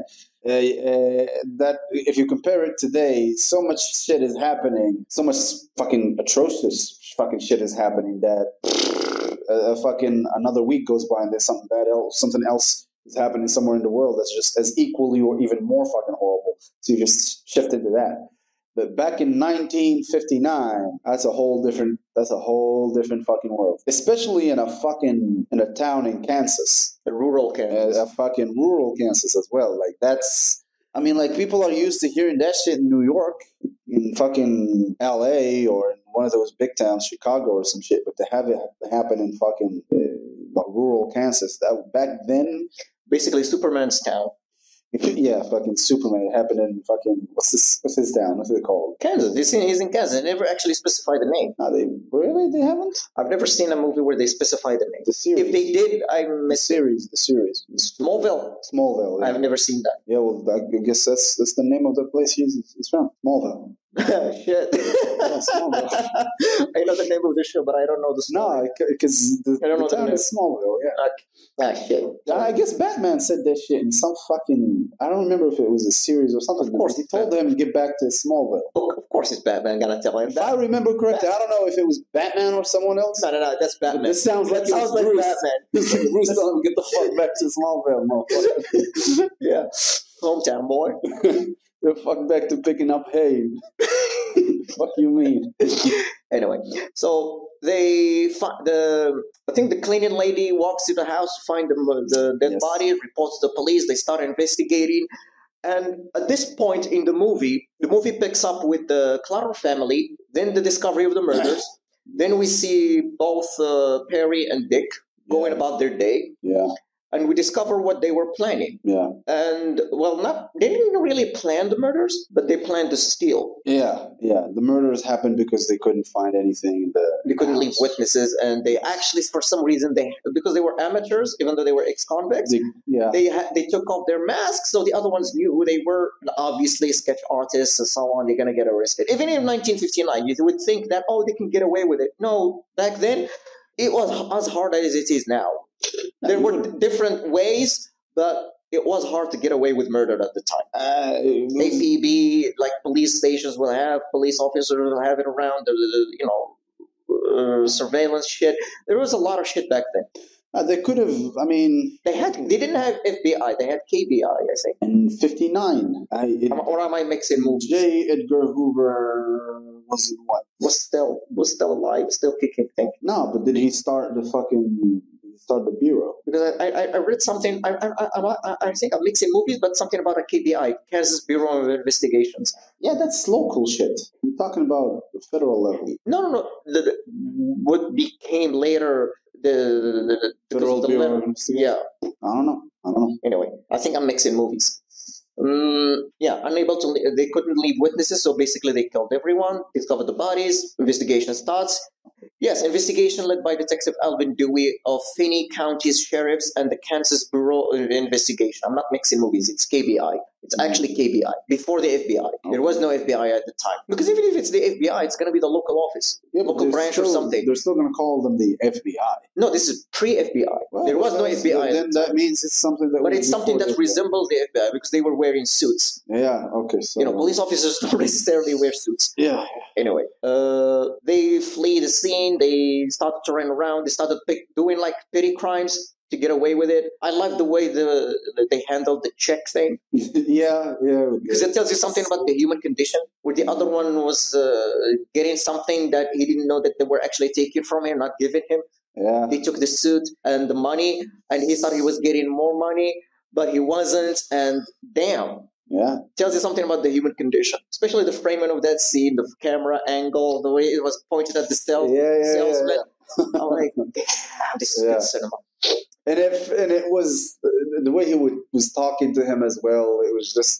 that if you compare it today, so much shit is happening, so much fucking atrocious fucking shit is happening that fucking another week goes by and there's something else is happening somewhere in the world that's just as equally or even more fucking horrible. So you just shift into that. But back in 1959, that's a whole different fucking world. Especially in a town in Kansas. A rural Kansas. A fucking rural Kansas as well. Like people are used to hearing that shit in New York, in fucking LA, or in one of those big towns, Chicago or some shit. But to have it happen in fucking rural Kansas, that back then, basically Superman's town. Yeah, fucking Superman. It happened in fucking what's his town? What's it called? Kansas. He's in Kansas. They never actually specify the name. They haven't. I've never seen a movie where they specify the name. The series. If they did, I missed the series. Smallville. Yeah. I've never seen that. Yeah, well, I guess that's the name of the place he's from. Smallville. Shit. Yeah, Smallville. I know the name of the show, but I don't know the story. No, because the town is Smallville. Yeah. Shit. I guess Batman said that shit in some fucking. I don't remember if it was a series or something. Of course, he told him to get back to Smallville. Of course, it's Batman. Gonna tell him. If I remember correctly, I don't know if it was Batman or someone else. No, that's Batman. This sounds like Bruce. Batman. It's like Bruce telling him get the fuck back to Smallville, motherfucker. Yeah, hometown boy. The fuck back to picking up hay. Fuck you mean? Anyway, so they I think the cleaning lady walks to the house to find the dead body, reports to the police. They start investigating. And at this point in the movie picks up with the Clutter family, then the discovery of the murders, Then we see both Perry and Dick going about their day. Yeah. And we discover what they were planning. Yeah. And, well, they didn't really plan the murders, but they planned to steal. Yeah. Yeah. The murders happened because they couldn't find anything in the They couldn't house. leave witnesses, and they actually, for some reason, because they were amateurs, even though they were ex-convicts, they took off their masks, so the other ones knew who they were. And obviously, sketch artists and so on, they're going to get arrested. Even in 1959, you would think that, they can get away with it. No, back then, it was as hard as it is now. There were different ways, but it was hard to get away with murder at the time. APB, like police stations will have, police officers will have it around, surveillance shit. There was a lot of shit back then. They could have, they didn't have FBI, they had KBI, I think. In 59. Or am I mixing movies? J. Edgar Hoover was in what? Was still alive, still kicking, think. No, but did he start the bureau? Because I read something. I think I'm mixing movies, but something about a KBI, Kansas Bureau of Investigations. Yeah, that's local shit. You're talking about the federal level. No. What became later the Federal Bureau of Investigation. Yeah. I don't know. Anyway, I think I'm mixing movies. Unable to. They couldn't leave witnesses, so basically they killed everyone. Discovered the bodies. Investigation starts. Yes, investigation led by Detective Alvin Dewey of Finney County's sheriffs and the Kansas Bureau of Investigation. I'm not mixing movies. It's KBI. It's actually KBI before the FBI. There was no FBI at the time. Because even if it's the FBI, it's going to be the local office, local branch or something. They're still going to call them the FBI. No, this is pre-FBI. There was no FBI. Then that means it's something that. But it's something that resembled the FBI because they were wearing suits. Yeah. Okay. So police officers don't necessarily wear suits. Yeah. Anyway, they flee the scene. They started to run around. They started doing like petty crimes to get away with it. I like the way they handled the check thing. Yeah. Because it tells you something about the human condition. Where the other one was getting something that he didn't know that they were actually taking from him, not giving him. Yeah. They took the suit and the money, and he thought he was getting more money, but he wasn't. And damn. Yeah. Tells you something about the human condition, especially the framing of that scene, the camera angle, the way it was pointed at the salesman. Yeah. I'm like, damn, this is good cinema. And it was the way he was talking to him as well. It was just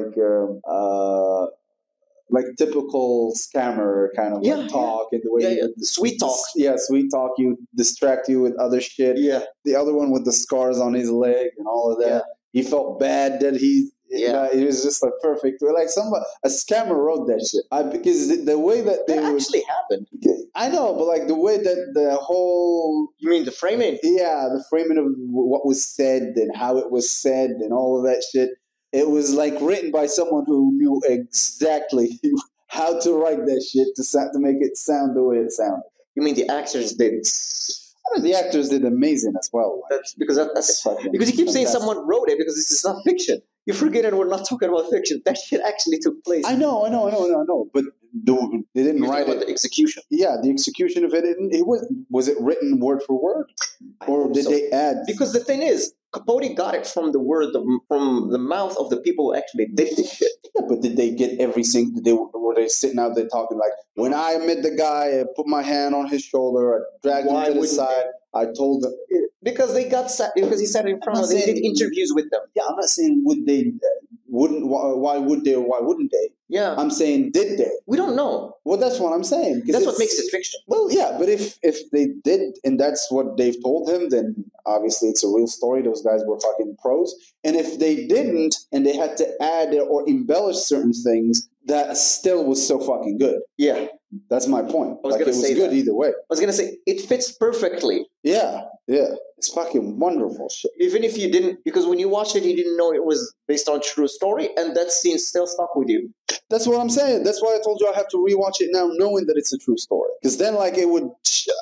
like typical scammer kind of talk and the way sweet talk. Yeah, sweet talk. You distract you with other shit. Yeah. The other one with the scars on his leg and all of that. Yeah. He felt bad that he. Yeah, it was just like perfect. Like a scammer wrote that shit. Because the way that they actually happened. I know, but like the way that the whole. You mean the framing? Yeah, the framing of what was said and how it was said and all of that shit. It was like written by someone who knew exactly how to write that shit to make it sound the way it sounded. You mean the actors did? The actors did amazing as well. That's because you keep saying someone wrote it because this is not fiction. You forget that we're not talking about fiction. That shit actually took place. I know. But they didn't write it. The execution. Yeah, the execution of it. Was it written word for word, or did they add? Because the thing is, Capote got it from from the mouth of the people who actually did this shit. Yeah, but did they get every single? Were they sitting out there talking like, when I met the guy, I put my hand on his shoulder, I dragged him to the side, I told them. Because he sat in front of them. They did interviews with them. Yeah, I'm not saying would they, wouldn't. Why would they or why wouldn't they? Yeah, I'm saying did they? We don't know. Well, that's what I'm saying. That's what makes it fiction. Well, yeah, but if they did, and that's what Dave told him, then obviously it's a real story. Those guys were fucking pros. And if they didn't, and they had to add or embellish certain things, that still was so fucking good. Yeah. That's my point. I was going to say good that. Either way. I was going to say, it fits perfectly. Yeah. It's fucking wonderful shit. Even if you didn't, because when you watched it, you didn't know it was based on true story, and that scene still stuck with you. That's what I'm saying. That's why I told you I have to rewatch it now, knowing that it's a true story. Because then, like, it would...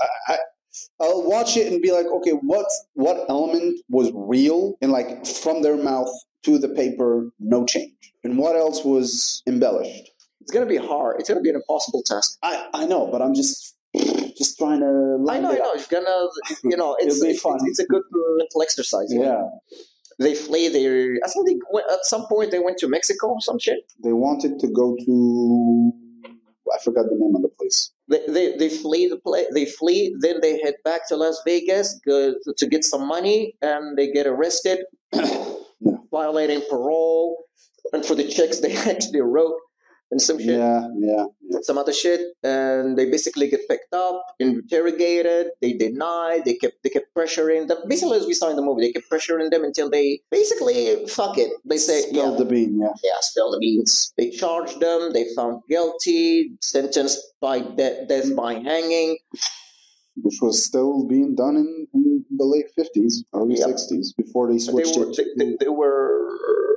I'll watch it and be like, okay, what element was real? And, like, from their mouth to the paper, no change. And what else was embellished? It's going to be hard. It's going to be an impossible task. I know, but I'm just trying to... I know. It's going to, it'll be fun. It's a good mental exercise. Yeah. They flee. I think at some point they went to Mexico or some shit. They wanted to go to... I forgot the name of the place. They flee the play. They flee. Then they head back to Las Vegas to get some money, and they get arrested, violating parole. And for the checks, they actually wrote and some shit. Yeah. Some other shit, and they basically get picked up, interrogated. They deny. They kept pressuring them. Basically, as we saw in the movie, they kept pressuring them until they basically fuck it. They say, Spilled the bean, yeah, spill the beans. They charged them. They found guilty, sentenced by death by hanging, which was still being done in the late 50s, early 60s, before they switched They were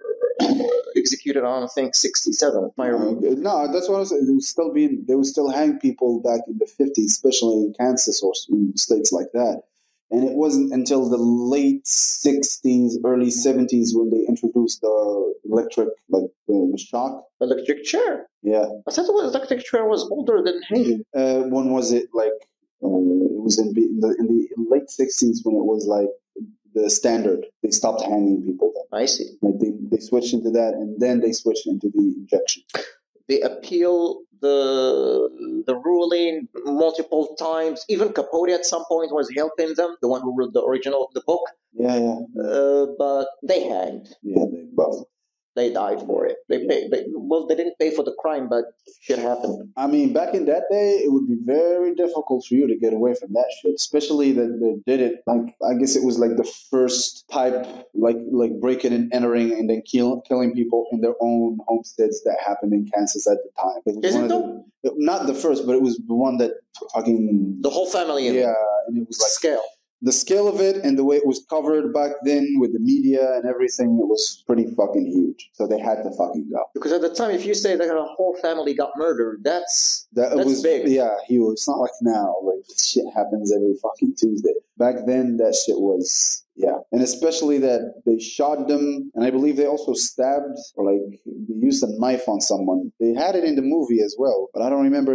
executed on, I think, 67. No, that's what I was saying. They would still hang people back in the 50s, especially in Kansas or in states like that. And it wasn't until the late 60s, early 70s when they introduced the electric, like the shock. Electric chair? Yeah. I thought the electric chair was older than hanging. When was it? Like, it was in the late 60s when it was like the standard. They stopped hanging people then. I see. Like they switched into that, and then they switched into the injection. They appeal the ruling multiple times. Even Capote at some point was helping them, the one who wrote the original of the book. Yeah. But they hanged. Yeah, they both. They died for it. They didn't pay for the crime, but shit happened. I mean, back in that day, it would be very difficult for you to get away from that shit. Especially that they did it, like, I guess it was like the first type, like breaking and entering and then killing people in their own homesteads that happened in Kansas at the time. Is it though? Not the first, but it was the one that fucking... The whole family. Yeah, and it was like... Scale. The scale of it and the way it was covered back then with the media and everything, it was pretty fucking huge. So they had to fucking go. Because at the time, if you say that a whole family got murdered, that's big. Yeah, huge. It's not like now. Like, shit happens every fucking Tuesday. Back then, that shit was... Yeah. And especially that they shot them, and I believe they also stabbed, or like, they used a knife on someone. They had it in the movie as well, but I don't remember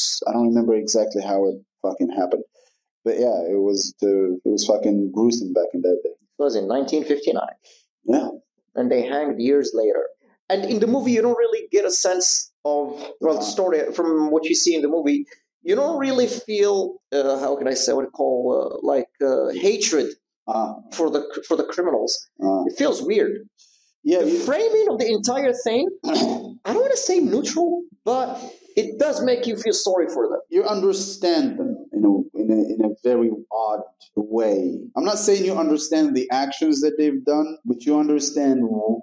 exactly how it fucking happened. But yeah, it was fucking gruesome back in that day. It was in 1959. Yeah. And they hanged years later. And in the movie, you don't really get a sense of, the story, from what you see in the movie, you don't really feel, how can I say, what I call, hatred for the criminals. It feels weird. Yeah. The framing of the entire thing, I don't want to say neutral, but it does make you feel sorry for them. You understand them in a very odd way. I'm not saying you understand the actions that they've done, but you understand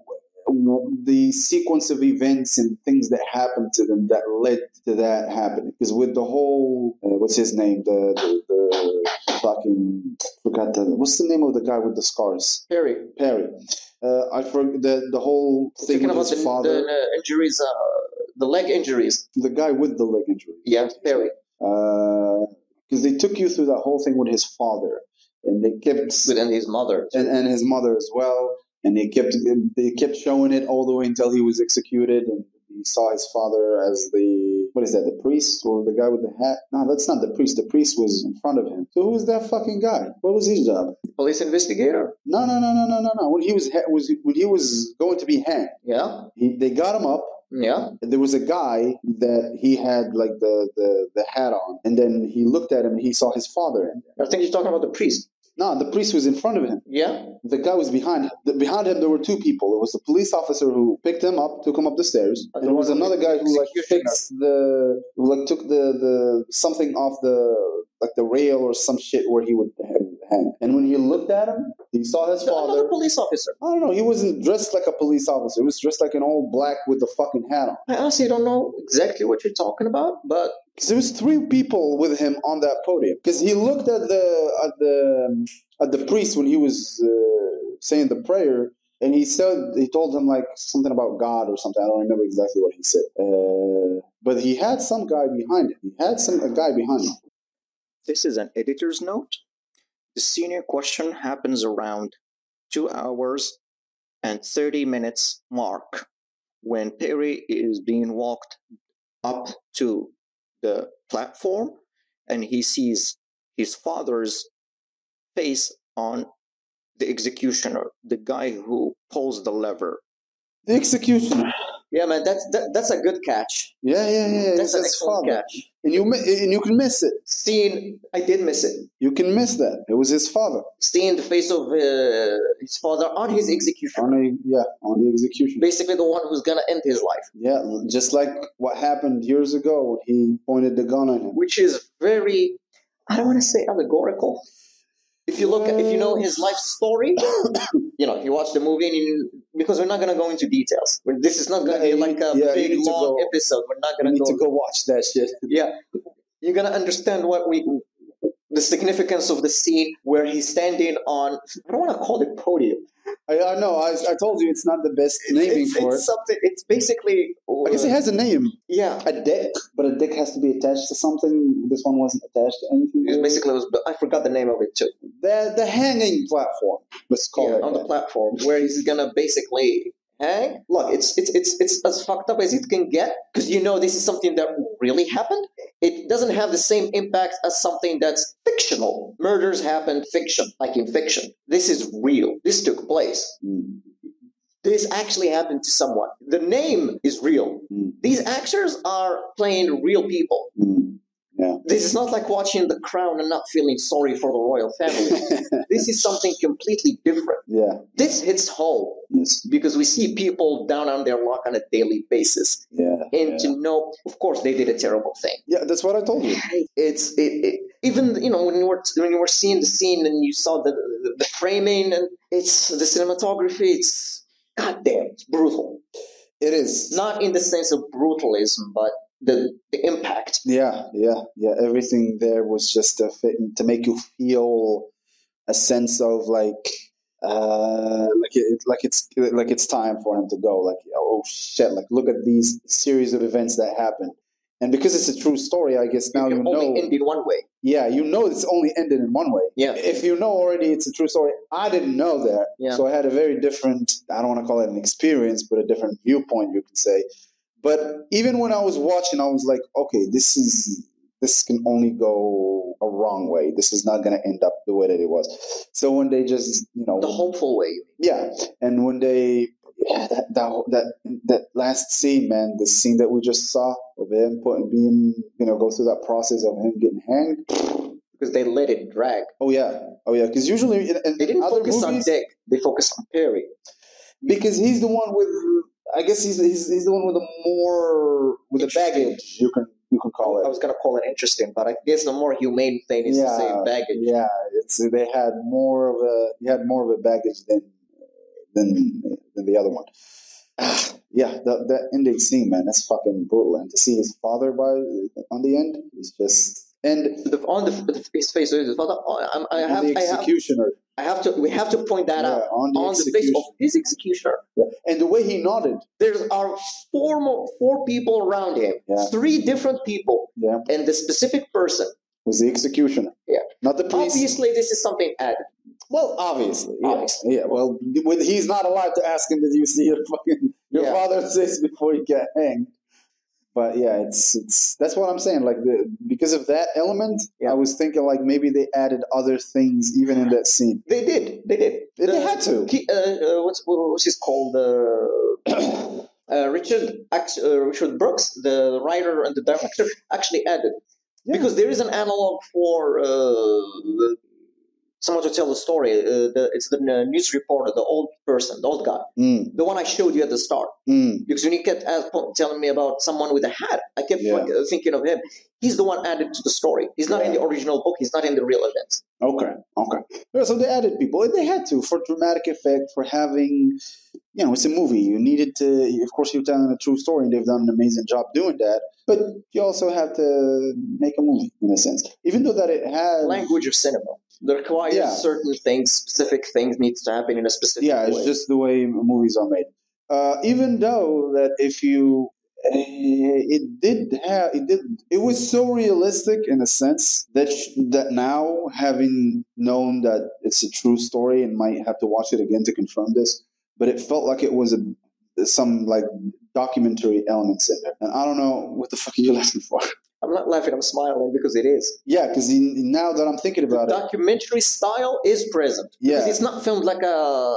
the sequence of events and things that happened to them that led to that happening. Because with the whole, what's his name? The fucking, forgot what's the name of the guy with the scars? Perry. I forgot the whole thing with his father. The injuries, the leg injuries. The guy with the leg injury. Yeah, Perry. Because they took you through that whole thing with his father, and they kept and his mother and his mother as well, and they kept showing it all the way until he was executed, and he saw his father as the priest or the guy with the hat? No, that's not the priest. The priest was in front of him. So who was that fucking guy? What was his job? Police investigator. No. When he was going to be hanged, yeah, they got him up. Yeah. There was a guy that he had like the hat on, and then he looked at him and he saw his father in there. I think you're talking about the priest. No, the priest was in front of him. Yeah. The guy was behind him. Behind him, there were two people. There was the police officer who picked him up, took him up the stairs, and there was another guy who took the something off the rail or some shit where he would hang. And when he looked at him, he saw his father. Another police officer. I don't know. He wasn't dressed like a police officer. He was dressed like an old black with the fucking hat on. I honestly don't know exactly what you're talking about, but because there was three people with him on that podium. Because he looked at the priest when he was saying the prayer, and he told him like something about God or something. I don't remember exactly what he said. But he had some guy behind him. This is an editor's note. The senior question happens around 2 hours and 30 minutes mark when Perry is being walked up to the platform and he sees his father's face on the executioner, the guy who pulls the lever. The executioner. Yeah, man, that's a good catch. Yeah. That's It's an his excellent father. catch. And you can miss it. Seeing, I did miss it. You can miss that. It was his father Seeing the face of his father on his execution. on the execution. Basically, the one who's gonna end his life. Yeah, just like what happened years ago when he pointed the gun at him. Which is very, I don't want to say allegorical. If you know his life story, if you watch the movie, because we're not going to go into details. This is not going to be like a big, long episode. We're not going to go watch that shit. Yeah. You're going to understand the significance of the scene where he's standing on, I don't want to call it podium. I know. I told you it's not the best naming for it. It's basically... I guess it has a name. Yeah. A deck. But a deck has to be attached to something. This one wasn't attached to anything. I forgot the name of it too. The hanging platform. Let's call it. On the platform where he's going to basically hang. Look, it's as fucked up as it can get because this is something that really happened. It doesn't have the same impact as something that's fictional. Murders happen like in fiction. This is real. This took place. Mm. This actually happened to someone. The name is real. Mm. These actors are playing real people. Mm. Yeah. This is not like watching The Crown and not feeling sorry for the royal family. This is something completely different. Yeah. This hits home. Yes. Because we see people down on their luck on a daily basis. Yeah. And to know, of course, they did a terrible thing. Yeah, that's what I told you. Even when you were seeing the scene and you saw the framing and it's the cinematography, it's goddamn, it's brutal. It is. Not in the sense of brutalism, but the impact. Yeah. Everything there was just to make you feel a sense of it's time for him to go. Like, oh shit! Like, look at these series of events that happened, and because it's a true story, I guess now you know. Only ended one way. Yeah, it's only ended in one way. Yeah. If you know already it's a true story, I didn't know that, so I had a very different. I don't want to call it an experience, but a different viewpoint, you could say. But even when I was watching, I was like, okay, this can only go a wrong way. This is not going to end up the way that it was. So when they just, the hopeful way. Yeah. And when they, that last scene, man, the scene that we just saw of him go through that process of him getting hanged. Because they let it drag. Oh yeah. Because usually they didn't focus on Dick. They focused on Perry. Because he's the one with, I guess he's the one with the baggage, you can call it. I was going to call it interesting, but I guess the more humane thing is to say baggage. Yeah, he had more of a baggage than the other one. Yeah, that ending scene, man, that's fucking brutal. And to see his father on the end is just his face. His father, executioner. We have to point that out on the face of his executioner. Yeah. And the way he nodded. There are four people around him. Yeah. 3 different people. Yeah. And the specific person was the executioner. Yeah. Not the priest. Obviously, this is something added. Well, obviously. Yeah. Well, he's not allowed to ask him, did you see your father's face before he got hanged? But yeah, it's that's what I'm saying. Like because of that element, I was thinking like maybe they added other things even in that scene. They did. They had to. What's his called? Richard Brooks, the writer and the director, actually added because there is an analog for someone to tell the story. It's the news reporter, the old person, the old guy, the one I showed you at the start. Because when you kept telling me about someone with a hat, I kept thinking of him. He's the one added to the story. He's not in the original book. He's not in the real events. Okay. Yeah, so they added people. They had to for dramatic effect, for having, it's a movie. You needed to, of course, you're telling a true story, and they've done an amazing job doing that. But you also have to make a movie, in a sense. Even though that it has... language of cinema. That requires certain things, specific things needs to happen in a specific way. Yeah, it's just the way movies are made. Even though that if you... It was so realistic in a sense that now, having known that it's a true story and might have to watch it again to confirm this, but it felt like it was some like documentary elements in there. And I don't know what the fuck are you laughing for. I'm not laughing, I'm smiling because it is. Yeah, because now that I'm thinking about it, Documentary style is present. Yeah. Because it's not filmed like a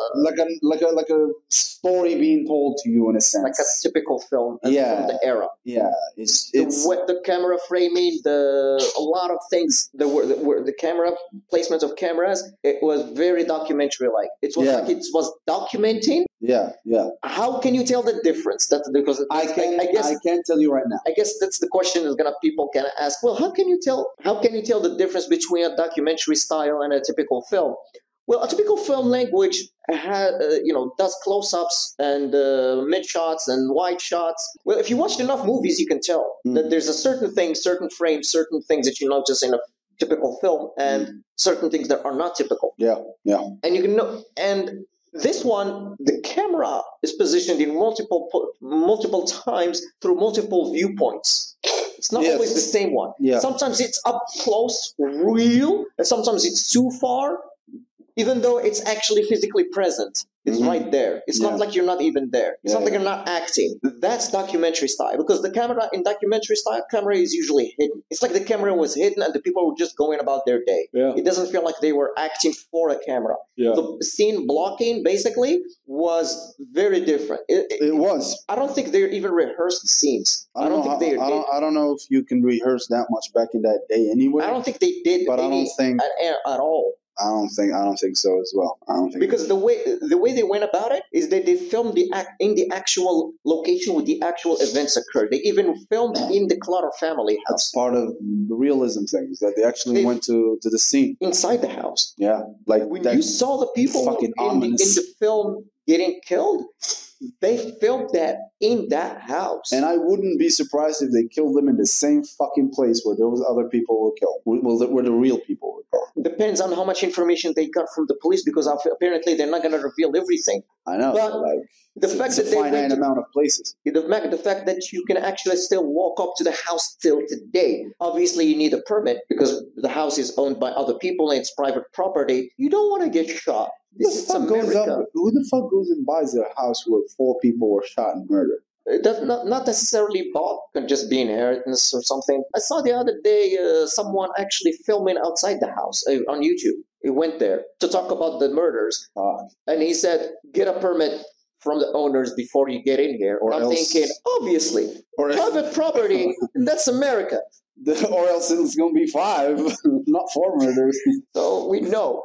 story being told to you in a sense, like a typical film from the era. Yeah, it's The camera framing, a lot of things. The camera placement of cameras. It was very documentary like. It was like it was documenting. Yeah. How can you tell the difference? I can't tell you right now. I guess that's the question people can ask. Well, how can you tell the difference between a documentary style and a typical film? Well, a typical film language does close-ups and mid shots and wide shots. Well, if you watched enough movies, you can tell that there's a certain thing, certain frames, certain things that you notice in a typical film, and certain things that are not typical. Yeah. And you can know. And this one, the camera is positioned in multiple times through multiple viewpoints. It's not always the same one. Yeah. Sometimes it's up close, real, and sometimes it's too far, even though it's actually physically present. It's right there. It's not like you're not even there. It's not like you're not acting. That's documentary style. Because the camera, in documentary style, camera is usually hidden. It's like the camera was hidden and the people were just going about their day. Yeah. It doesn't feel like they were acting for a camera. Yeah. The scene blocking, basically, was very different. It was. I don't think they even rehearsed the scenes. I don't think they did. I don't know if you can rehearse that much back in that day anyway. I don't think they did but I don't think at all. I don't think so as well. I don't think because the way they went about it is that they filmed in the actual location where the actual events occurred. They even filmed in the Clutter family house. That's part of the realism things that they actually went to the scene inside the house. Yeah, like when you saw the people in the film getting killed, they filmed that in that house. And I wouldn't be surprised if they killed them in the same fucking place where those other people were killed, where the real people were killed. Depends on how much information they got from the police, because apparently they're not going to reveal everything. I know, but the fact that a finite amount of places. The fact that you can actually still walk up to the house till today. Obviously, you need a permit because the house is owned by other people and it's private property. You don't want to get shot. This is America. Who the fuck goes and buys a house where 4 people were shot and murdered? It does not necessarily bought, could just be inheritance or something. I saw the other day someone actually filming outside the house on YouTube. He went there to talk about the murders. And he said, get a permit from the owners before you get in here. I'm thinking, obviously, private property, that's America. Or else it's going to be 5, not 4 murders. So we know.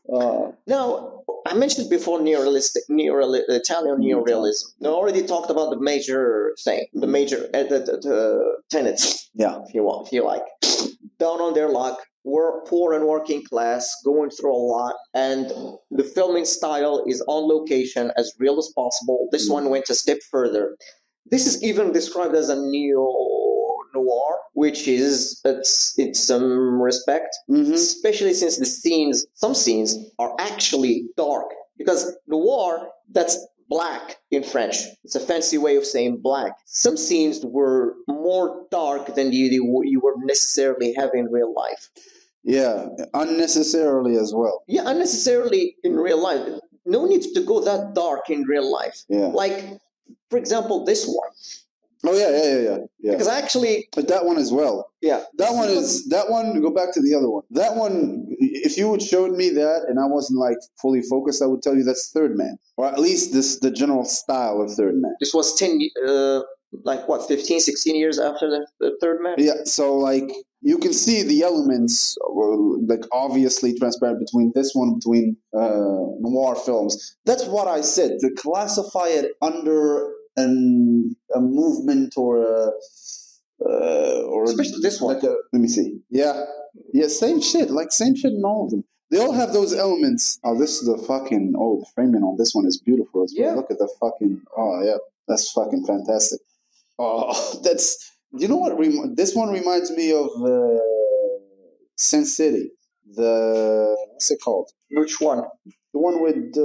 Now, I mentioned before Italian neorealism. I already talked about the major thing, the major tenets. Yeah, if you like, down on their luck, poor and working class, going through a lot, and the filming style is on location, as real as possible. This one went a step further. This is even described as a neo-noir, which is, in some respect, especially since some scenes are actually dark. Because noir, that's black in French. It's a fancy way of saying black. Some scenes were more dark than you would necessarily have in real life. Yeah, unnecessarily as well. Yeah, unnecessarily in real life. No need to go that dark in real life. Yeah. Like, for example, this one. Oh yeah. Because actually, but that one as well. Yeah, that one. Go back to the other one. That one. If you would showed me that and I wasn't like fully focused, I would tell you that's Third Man, or at least the general style of Third Man. This was 15, 16 years after the Third Man. Yeah. So like you can see the elements, like obviously transparent between noir films. That's what I said. To classify it under a movement or especially this one. Let me see. Yeah, same shit. Like same shit in all of them. They all have those elements. Oh, this is the framing on this one is beautiful as well. Yeah. Look at the fucking. Oh yeah, that's fucking fantastic. Oh, that's. You know what? This one reminds me of Sin City. What's it called? Which one? The one with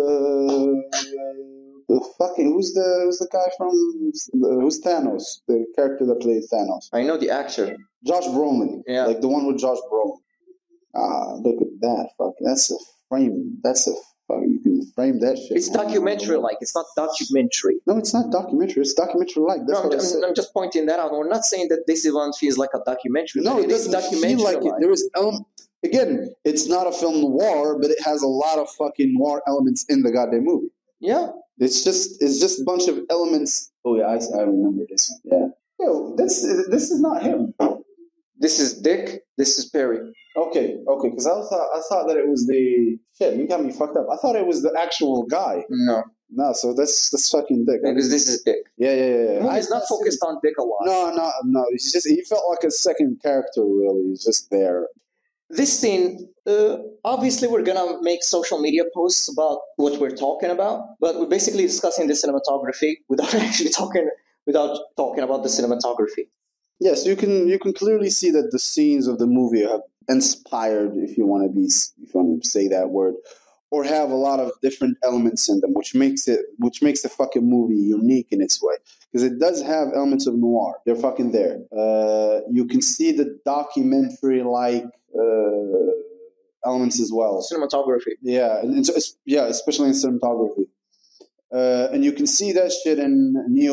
the fucking who's the guy from who's Thanos? The character that played Thanos. I know the actor. Josh Brolin. Yeah, like the one with Josh Brolin. Look at that! Fuck, that's a You can frame that shit. It's documentary-like. It's not documentary. No, it's not documentary. It's documentary-like. That's what I said. I'm just pointing that out. We're not saying that this event feels like a documentary. No, it doesn't feel like it. There is again, it's not a film noir, but it has a lot of fucking noir elements in the goddamn movie. Yeah. It's just a bunch of elements. Oh yeah, I remember this one. Yeah. Yo, this is not him. This is Dick. This is Perry. Okay, because I thought that it was the shit. You got me fucked up. I thought it was the actual guy. No. So that's fucking Dick. Because this is Dick. Yeah. The movie's not focused on Dick a lot. No. It's just he felt like a second character. Really, he's just there. This scene, obviously, we're gonna make social media posts about what we're talking about, but we're basically discussing the cinematography without actually talking about the cinematography. Yes, you can clearly see that the scenes of the movie have inspired, if you want to say that word, or have a lot of different elements in them, which makes the fucking movie unique in its way, because it does have elements of noir. They're fucking there. You can see the documentary-like elements as well. Cinematography. Yeah, especially in cinematography, and you can see that shit in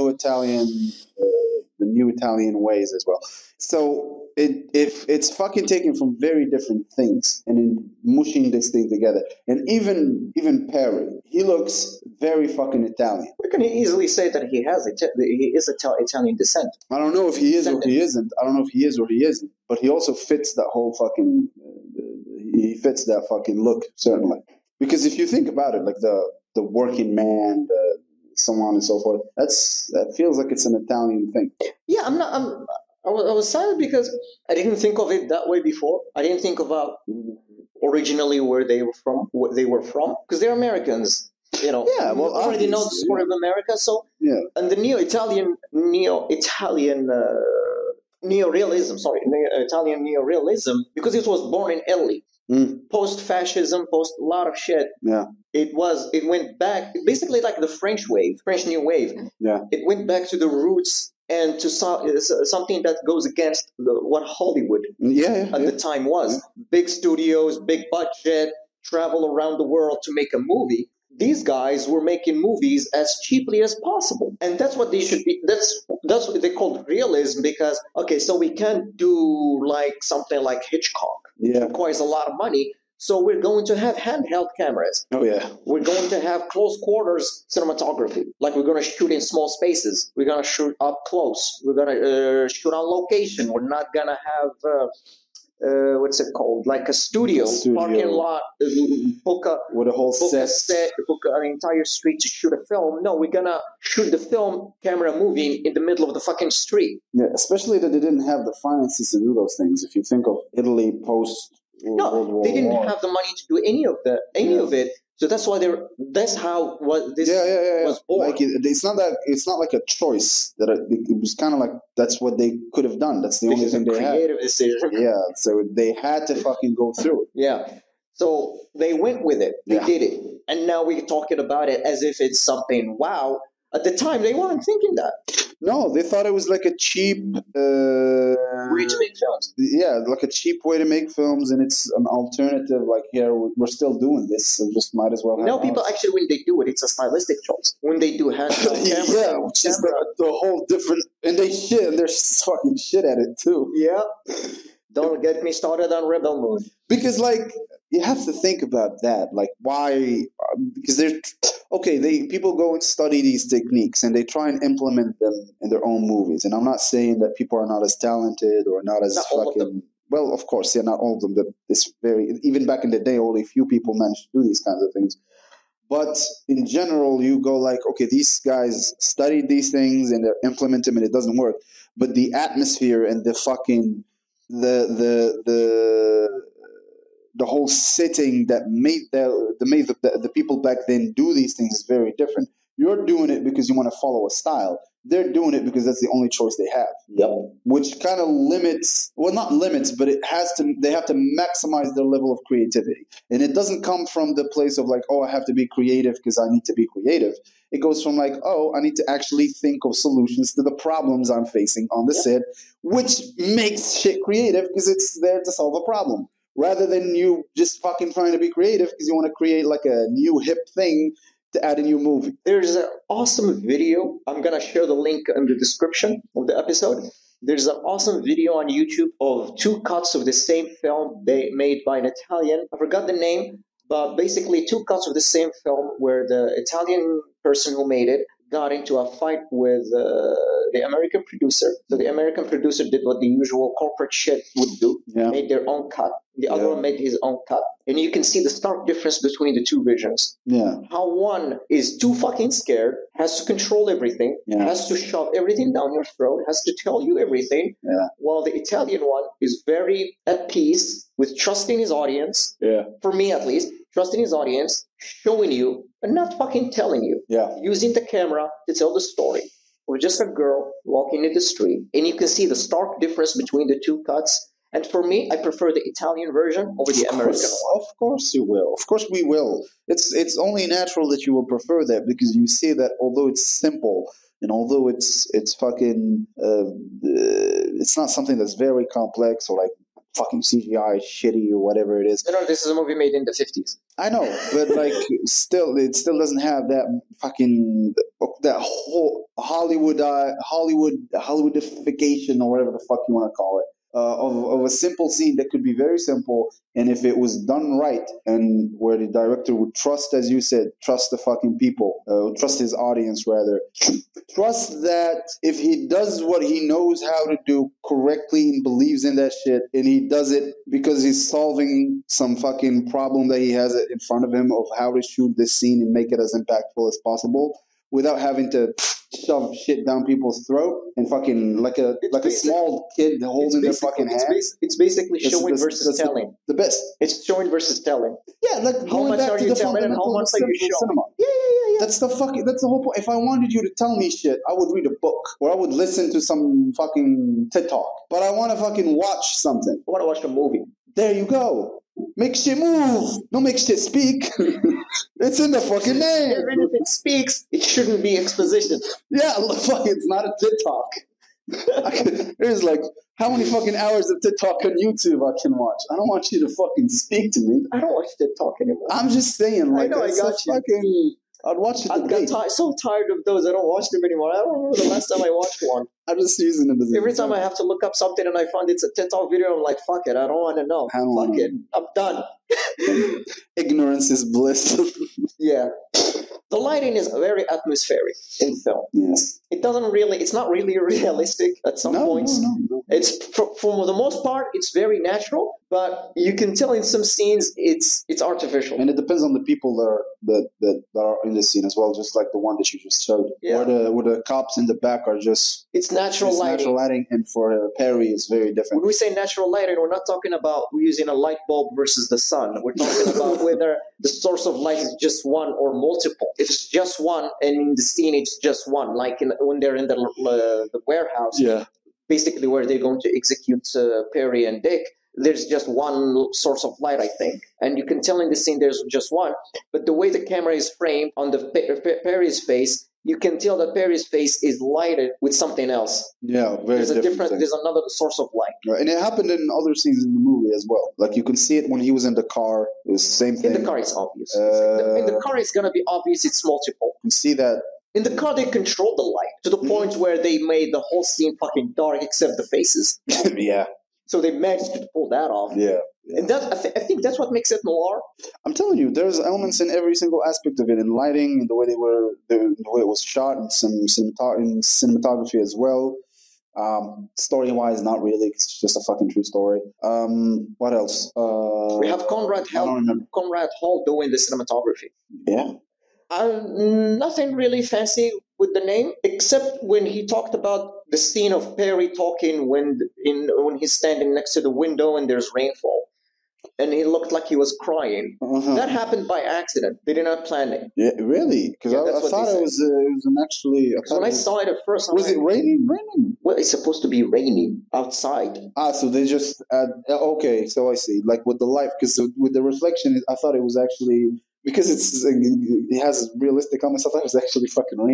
the new Italian ways as well. So it's fucking taken from very different things and in mushing this thing together. And even Perry, he looks very fucking Italian. We can easily say that he is Italian descent. I don't know if he is or he isn't. But he also fits that whole fucking. He fits that fucking look, certainly. Because if you think about it, like the working man, so on and so forth. That feels like it's an Italian thing. Yeah, I was silent because I didn't think of it that way before. I didn't think about originally where they were from, because they're Americans. You know, yeah. Well, we already know the story of America, so yeah. And the neo-Italian neorealism, because it was born in Italy. Post-fascism, post a lot of shit. Yeah. It went back, basically like the French New Wave. Yeah. It went back to the roots and to something that goes against what Hollywood at the time was. Yeah. Big studios, big budget, travel around the world to make a movie. These guys were making movies as cheaply as possible. And that's what they should be. That's what they called realism, because, okay, so we can't do like something like Hitchcock. Yeah. It requires a lot of money. So we're going to have handheld cameras. Oh, yeah. We're going to have close quarters cinematography. Like, we're going to shoot in small spaces. We're going to shoot up close. We're going to shoot on location. We're not going to have, what's it called? Like a studio. Parking lot, book an entire street to shoot a film. No, we're going to shoot the film, camera moving in the middle of the fucking street. Yeah, especially that they didn't have the finances to do those things. If you think of Italy post World War they didn't War. have the money to do any of it. So that's why this was born. Like it's not like a choice that it was kind of like that's what they could have done. That's the only thing they had. Creative decision. Yeah, so they had to fucking go through it. Yeah. So they went with it. They did it. And now we're talking about it as if it's something wow. At the time, they weren't thinking that. No, they thought it was like a cheap way to make films. Yeah, like a cheap way to make films, and it's an alternative. Like, here, we're still doing this, so just might as well have people actually, when they do it, it's a stylistic choice. When they do handheld camera. Which is the whole different... And they're fucking shit at it, too. Yeah. Don't get me started on Rebel Moon. Because, like, you have to think about that. Like, why? Because people go and study these techniques and they try and implement them in their own movies. And I'm not saying that people are not as talented or not as all of them. Well, of course, not all of them. Even back in the day, only a few people managed to do these kinds of things. But in general, you go like, okay, these guys studied these things and they implement them and it doesn't work. But the atmosphere and the fucking the whole setting that made the people back then do these things is very different. You're doing it because you want to follow a style. They're doing it because that's the only choice they have. Yep. Which kind of limits, well, not limits, but they have to maximize their level of creativity. And it doesn't come from the place of like, oh, I have to be creative because I need to be creative. It goes from like, oh, I need to actually think of solutions to the problems I'm facing on the set, which makes shit creative because it's there to solve a problem. rather than you just fucking trying to be creative because you want to create like a new hip thing to add in your movie. There's an awesome video. I'm going to share the link in the description of the episode. There's an awesome video on YouTube of two cuts of the same film they made by an Italian. I forgot the name, but basically two cuts of the same film where the Italian person who made it got into a fight with the American producer. So the American producer did what the usual corporate shit would do, made their own cut. The other one made his own cut. And you can see the stark difference between the two visions. Yeah. How one is too fucking scared, has to control everything, has to shove everything down your throat, has to tell you everything, while the Italian one is very at peace with trusting his audience, for me at least, trusting his audience, showing you, and not fucking telling you, using the camera to tell the story. Or just a girl walking in the street, and you can see the stark difference between the two cuts. And for me, I prefer the Italian version over the American one. Of course you will. Of course we will. It's only natural that you will prefer that because you see that although it's simple and although it's fucking it's not something that's very complex or like fucking CGI shitty or whatever it is. No, this is a movie made in the 50s. I know, but like it still doesn't have that fucking that whole Hollywoodification or whatever the fuck you want to call it. Of a simple scene that could be very simple, and if it was done right, and where the director would trust, as you said, trust the fucking people, trust his audience rather, trust that if he does what he knows how to do correctly and believes in that shit, and he does it because he's solving some fucking problem that he has in front of him of how to shoot this scene and make it as impactful as possible, without having to shove shit down people's throat and fucking like a small kid holding their fucking hand. It's basically showing versus telling. The best. It's showing versus telling. Yeah, like how much are you telling and how much are you showing? Yeah. That's the whole point. If I wanted you to tell me shit, I would read a book or I would listen to some fucking TED Talk. But I want to fucking watch something. I want to watch a movie. There you go. Make shit move. Don't make shit speak. It's in the fucking name. Even if it speaks, it shouldn't be exposition. Yeah, fuck, it's not a TED Talk. There's like, how many fucking hours of TED Talk on YouTube I can watch? I don't want you to fucking speak to me. I don't watch TED Talk anymore. I'm just saying, like, I know, I got you. Fucking, I'd watch it. I got so tired of those. I don't watch them anymore. I don't remember the last time I watched one. I'm just using it as every time I have to look up something and I find it's a TED Talk video, I'm like, fuck it, I don't want to know. Fuck it, I'm done. Ignorance is bliss. Yeah. The lighting is very atmospheric in film. Yes. It's not really realistic at some points. No. It's, for the most part, it's very natural, but you can tell in some scenes it's artificial. And it depends on the people that are in the scene as well, just like the one that you just showed. Yeah. Where the cops in the back are just... It's natural lighting. Natural lighting, and for Perry, it's very different. When we say natural lighting, we're not talking about using a light bulb versus the sun. We're talking about whether the source of light is just one or multiple. If it's just one, and in the scene it's just one, like when they're in the warehouse, basically where they're going to execute Perry and Dick, there's just one source of light, I think. And you can tell in the scene there's just one. But the way the camera is framed on the Perry's face, you can tell that Perry's face is lighted with something else. Yeah, very different. There's another source of light. Right. And it happened in other scenes in the movie as well. Like you can see it when he was in the car. It was the same thing. In the car, it's obvious. In the car, it's going to be obvious. It's multiple. You can see that. In the car, they controlled the light to the point where they made the whole scene fucking dark except the faces. Yeah. So they managed to pull that off. Yeah. And I think that's what makes it noir. I'm telling you, there's elements in every single aspect of it, in lighting, in the way the way it was shot, and some cinematography as well. Story-wise, not really. It's just a fucking true story. What else? We have Conrad Hall doing the cinematography. Yeah. Nothing really fancy with the name, except when he talked about the scene of Perry talking when he's standing next to the window and there's rainfall, and he looked like he was crying. That happened by accident. They did not plan it. Yeah, really? Because I thought it was an actually. When I saw it at first, was it raining? Well, it's supposed to be raining outside. So they just okay. So I see. Like with the light, because with the reflection, I thought it was actually. Because it has realistic elements, I thought it was actually fucking raining.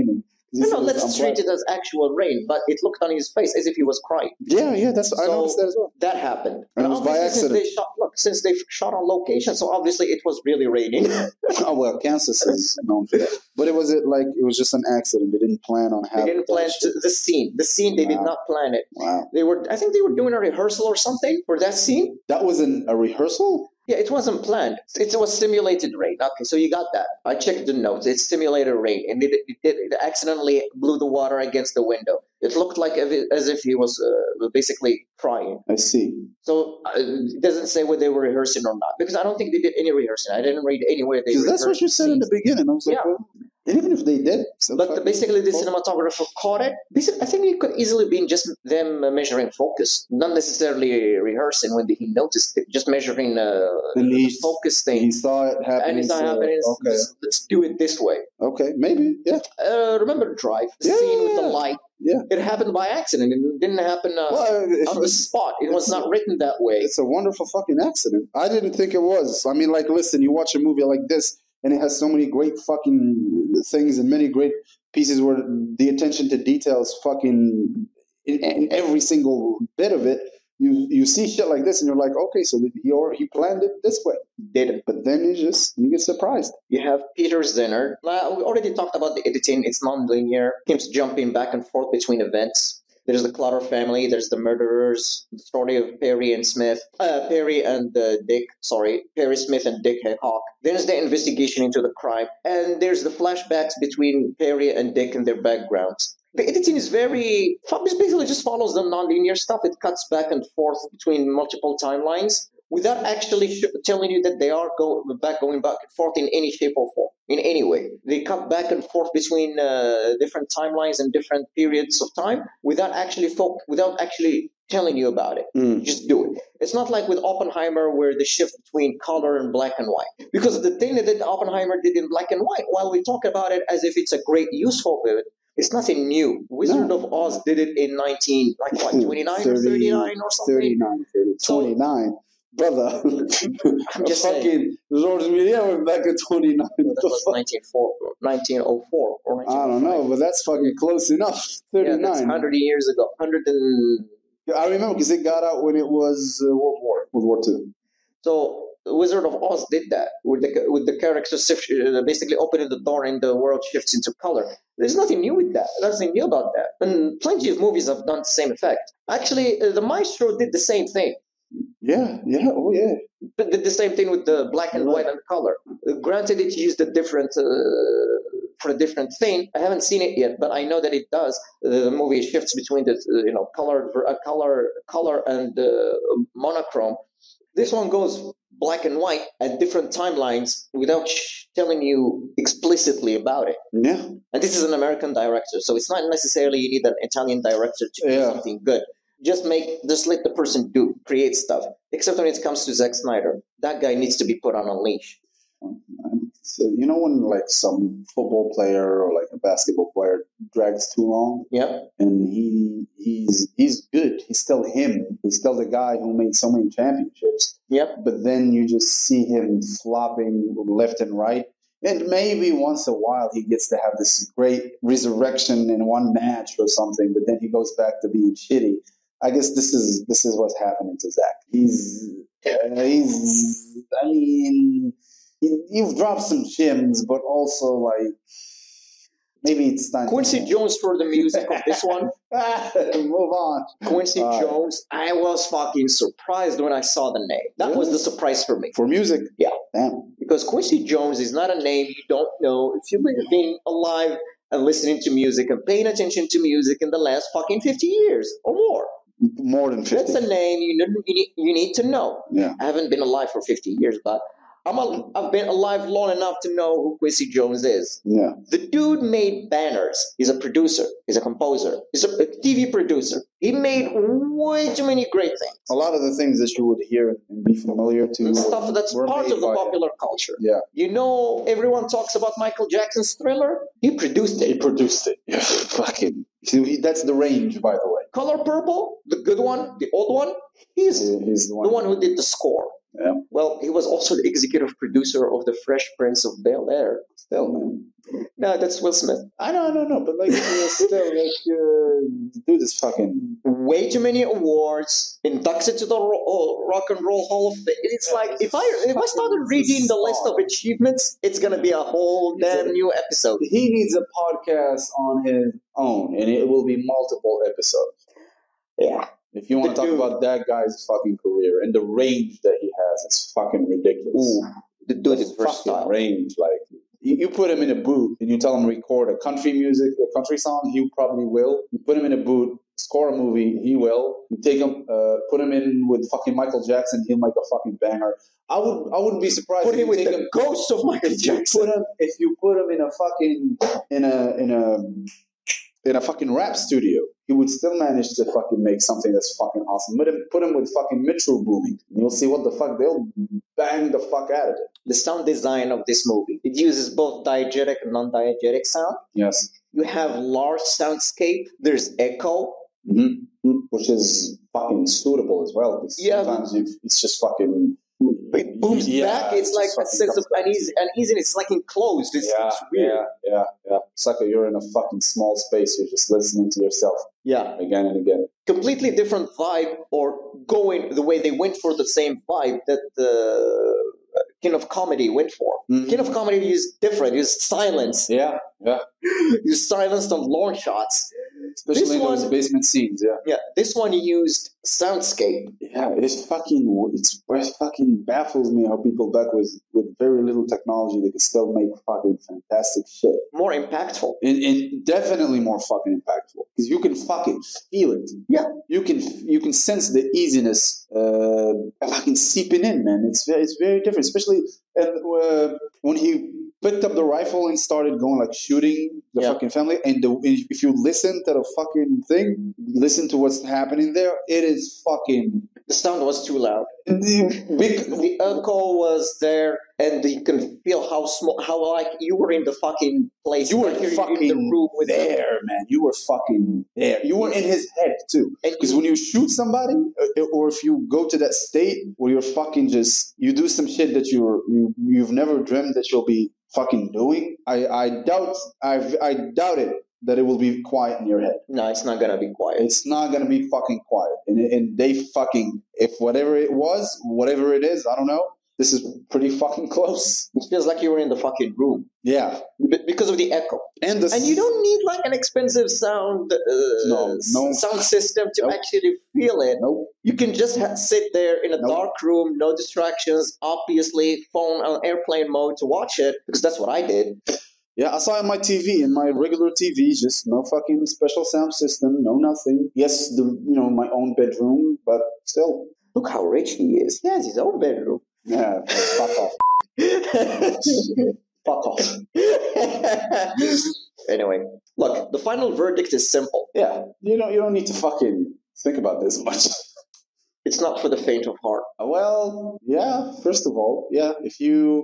He No, said it was let's treat unpleasant. it as actual rain, but it looked on his face as if he was crying. Yeah, I So noticed that as well. that happened. And it was by obviously, accident. since they shot on location, so obviously it was really raining. Oh well, Kansas is known for that. But it was just an accident. They didn't plan on They having. didn't plan that shit. the scene. The scene, they did Wow. not plan it. Wow, I think they were doing a rehearsal or something for that scene. that was a rehearsal. Yeah, it wasn't planned. It was simulated rain. Okay, so you got that. I checked the notes. It's simulated rain, and it accidentally blew the water against the window. It looked like as if he was basically crying. I see. So it doesn't say whether they were rehearsing or not, because I don't think they did any rehearsing. I didn't read anywhere they. Because that's what you said in the beginning. I was like, Yeah. well, and even if they did, But basically, the cinematographer caught it. I think it could easily been just them measuring focus, not necessarily rehearsing when he noticed it. Just measuring And the focus thing. he saw it happening. And it's not so- happening. Okay, Let's do it this way. okay, maybe, yeah. Remember Drive? The Yeah, scene with the yeah. light. Yeah. It happened by accident. It didn't happen on the spot. It was not written that way. It's a wonderful fucking accident. I didn't think it was. I mean, like, listen, you watch a movie like this, and it has so many great fucking things and many great pieces where the attention to detail is fucking in every single bit of it. You see shit like this, and you're like, okay, so he planned it this way. Did But then you get surprised. you have Peter Zinner? We already talked about the editing. It's non-linear. Keeps jumping back and forth between events. There's the Clutter family. There's the murderers. The story of Perry and Dick. Sorry, Perry Smith and Dick Hawk. There's the investigation into the crime, and there's the flashbacks between Perry and Dick and their backgrounds. The editing is basically just follows the non-linear stuff. It cuts back and forth between multiple timelines without actually telling you that they are going back and forth in any shape or form, in any way. They cut back and forth between different timelines and different periods of time without actually telling you about it. Mm. Just do it. It's not like with Oppenheimer where they shift between color and black and white. Because the thing that Oppenheimer did in black and white, while we talk about it as if it's a great use for it, it's nothing new. Wizard of Oz did it in 29 or 39 or something? 39, 30, So- 29. Brother, I'm just saying. fucking Georges Méliès was back at 29. That was 1904 or 1905. I don't know, but that's fucking close enough. Yeah, 39. that's 100 years ago. 100 and... I remember because it got out when it was World War II. So Wizard of Oz did that with the characters basically opening the door and the world shifts into color. There's nothing new with that. Nothing new about that. And plenty of movies have done the same effect. Actually, The Maestro did the same thing. Yeah, oh yeah. But did the same thing with the black and white and color. Granted, it used a different for a different thing. I haven't seen it yet, but I know that it does. The movie shifts between the color and monochrome. This one goes black and white at different timelines without telling you explicitly about it. Yeah. And this is an American director, so it's not necessarily you need an Italian director to do Yeah. something good. Just let the person create stuff. Except when it comes to Zack Snyder. That guy needs to be put on a leash. So, you know when like some football player or like a basketball player drags too long, Yeah. and he's good. He's still him. He's still the guy who made so many championships. Yep. But then you just see him flopping left and right. And maybe once in a while he gets to have this great resurrection in one match or something, but then he goes back to being shitty. I guess this is what's happening to Zach. I mean, you've dropped some gems, but also like maybe it's time. Quincy Jones for the music of this one. Move on. Quincy Jones. I was fucking surprised when I saw the name. That was the surprise for me. For music. Yeah. Damn. Because Quincy Jones is not a name you don't know if you've been alive and listening to music and paying attention to music in the last fucking 50 years or more. More than 50. That's a name you need to know. Yeah. I haven't been alive for 50 years, but I've been alive long enough to know who Quincy Jones is. Yeah. The dude made banners. He's a producer. He's a composer. He's a TV producer. He made way too many great things. A lot of the things that you would hear and be familiar to And stuff that's were part made of the by him. popular culture. Yeah. You know, everyone talks about Michael Jackson's Thriller. He produced He it. produced it. Yeah. Fucking. See, that's the range, by the way. Color Purple, the good one, the old one, he's He's the one who did the score. Yeah. Well, he was also the executive producer of The Fresh Prince of Bel-Air. Still, man. No, that's Will Smith. I know, but like, still, like, dude is fucking. Way too many awards, inducted to the Rock and Roll Hall of Fame. It's like if I started reading the list of achievements, it's gonna be a whole damn new episode. He needs a podcast on his own, and it will be multiple episodes. Yeah. If you want to talk about that guy's fucking career and the range that he has, it's fucking ridiculous. Ooh, the dude is fucking versatile. Range, like you put him in a booth and you tell him to record a country song, he probably will. You put him in a booth, score a movie, he will. You take him, put him in with fucking Michael Jackson, he'll make a fucking banger. I wouldn't be surprised. Put if him you with take the him, ghost of Michael Jackson. If you put him in a fucking in a fucking rap studio, he would still manage to fucking make something that's fucking awesome. Put him with fucking Metro Booming. You'll see what the fuck, they'll bang the fuck out of it. The sound design of this movie, it uses both diegetic and non-diegetic sound. Yes. You have large soundscape. There's echo. Mm-hmm. Which is fucking suitable as well. Sometimes it's just fucking... It booms back. It's like a sense of uneasiness. It's like enclosed. It's weird. Yeah. It's like you're in a fucking small space. You're just listening to yourself. Yeah. Again and again. Completely different vibe, or going the way they went for the same vibe that the King of Comedy went for. Mm-hmm. King of Comedy used different. Used silence. Yeah. Used silence on long shots. Especially in those basement scenes, Yeah, this one used soundscape. Yeah, it fucking baffles me how people back with very little technology, they can still make fucking fantastic shit. More impactful. And definitely more fucking impactful. Because you can fucking feel it. Yeah. You can sense the easiness fucking seeping in, man. It's very different, especially when he picked up the rifle and started going like shooting the fucking family. And if you listen to the fucking thing, listen to what's happening there, it is fucking... The sound was too loud. The echo was there, and you can feel how small, how like you were in the fucking place. You were fucking in the room with there, man. You were fucking there. You were in his head too. Because when you shoot somebody, or if you go to that state where you're fucking you do some shit that you've never dreamed that you'll be fucking doing. I doubt it that it will be quiet in your head. No, it's not gonna be quiet. It's not gonna be fucking quiet. And they fucking, if whatever it is, I don't know. This is pretty fucking close. It feels like you were in the fucking room. Yeah, because of the echo. And you don't need like an expensive sound sound system to actually feel it. Nope. You can just sit there in a dark room, no distractions, obviously phone on airplane mode to watch it, because that's what I did. Yeah, I saw it on my TV, in my regular TV, just no fucking special sound system, no nothing. Yes, my own bedroom, but still. Look how rich he is. He has his own bedroom. Yeah, fuck off. Fuck off. Anyway, look, the final verdict is simple. Yeah, you don't need to fucking think about this much. It's not for the faint of heart. Well, yeah, first of all, yeah, if you're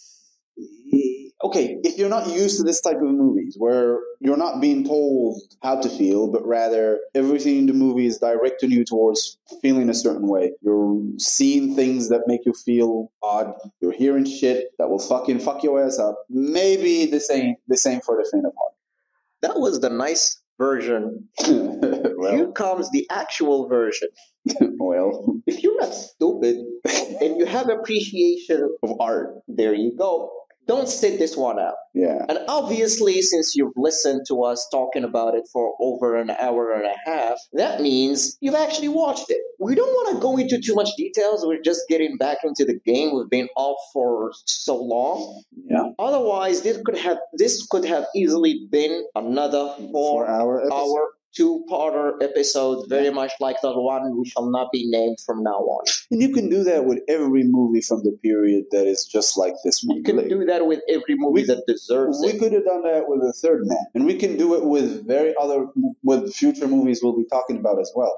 not used to this type of movies where you're not being told how to feel, but rather everything in the movie is directing you towards feeling a certain way. You're seeing things that make you feel odd. You're hearing shit that will fucking fuck your ass up. Maybe this ain't for the faint of heart. That was the nice version. Here comes the actual version. Well, if you're not stupid and you have appreciation of art, there you go. Don't sit this one out. Yeah. And obviously, since you've listened to us talking about it for over an hour and a half, that means you've actually watched it. We don't want to go into too much details. We're just getting back into the game. We've been off for so long. Yeah. Otherwise, this could have easily been another 4 hour 2-parter episode, very much like the one we shall not be named from now on. And you can do that with every movie from the period that is just like this one. You can do that with every movie that deserves it. We could have done that with The Third Man. And we can do it with future movies we'll be talking about as well.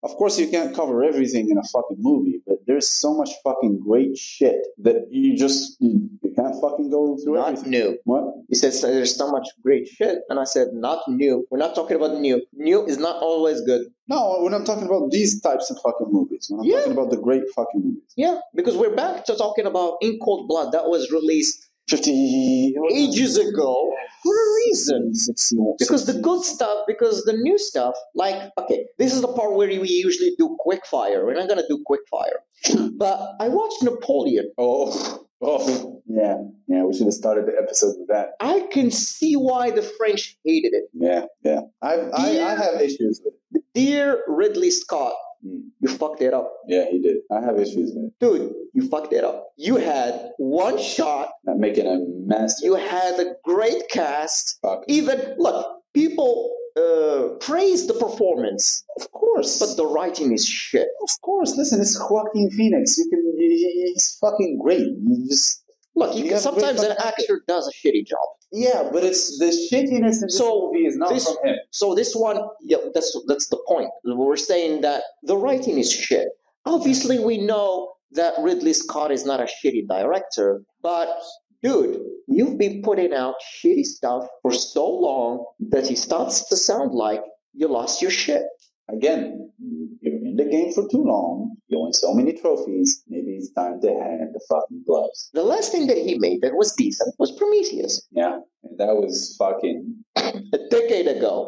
of course you can't cover everything in a fucking movie, but there's so much fucking great shit that you can't fucking go through Not everything. new. What? He said there's so much great shit, and I said not new. We're not talking about new. New is not always good. No, we're not talking about these types of fucking movies. We're not Yeah. talking about the great fucking movies. Yeah, because we're back to talking about In Cold Blood that was released 50 ages ago for a reason. 61. Because the good stuff, because the new stuff, like, okay, this is the part where we usually do quick fire. We're not going to do quick fire. But I watched Napoleon. Oh, yeah. We should have started the episode with that. I can see why the French hated it. Yeah. I have issues with it. Dear Ridley Scott, you fucked it up. Yeah, he did. I have issues with it. Dude, you fucked it up. You had one shot. Not making a master. You had a great cast. Fuck. Even, look, people praise the performance. Of course. But the writing is shit. Of course. Listen, it's Joaquin Phoenix. He's fucking great. You just... Look, You have sometimes great an fucking actor does a shitty job. Yeah, but it's the shittiness in this movie is not from him. So this one, yeah, that's the point. We're saying that the writing is shit. Obviously, we know that Ridley Scott is not a shitty director, but dude, you've been putting out shitty stuff for so long that it starts to sound like you lost your shit. Again, you're in the game for too long. You win so many trophies. Maybe it's time to hand the fucking gloves. The last thing that he made that was decent was Prometheus. Yeah, and that was fucking... A decade ago.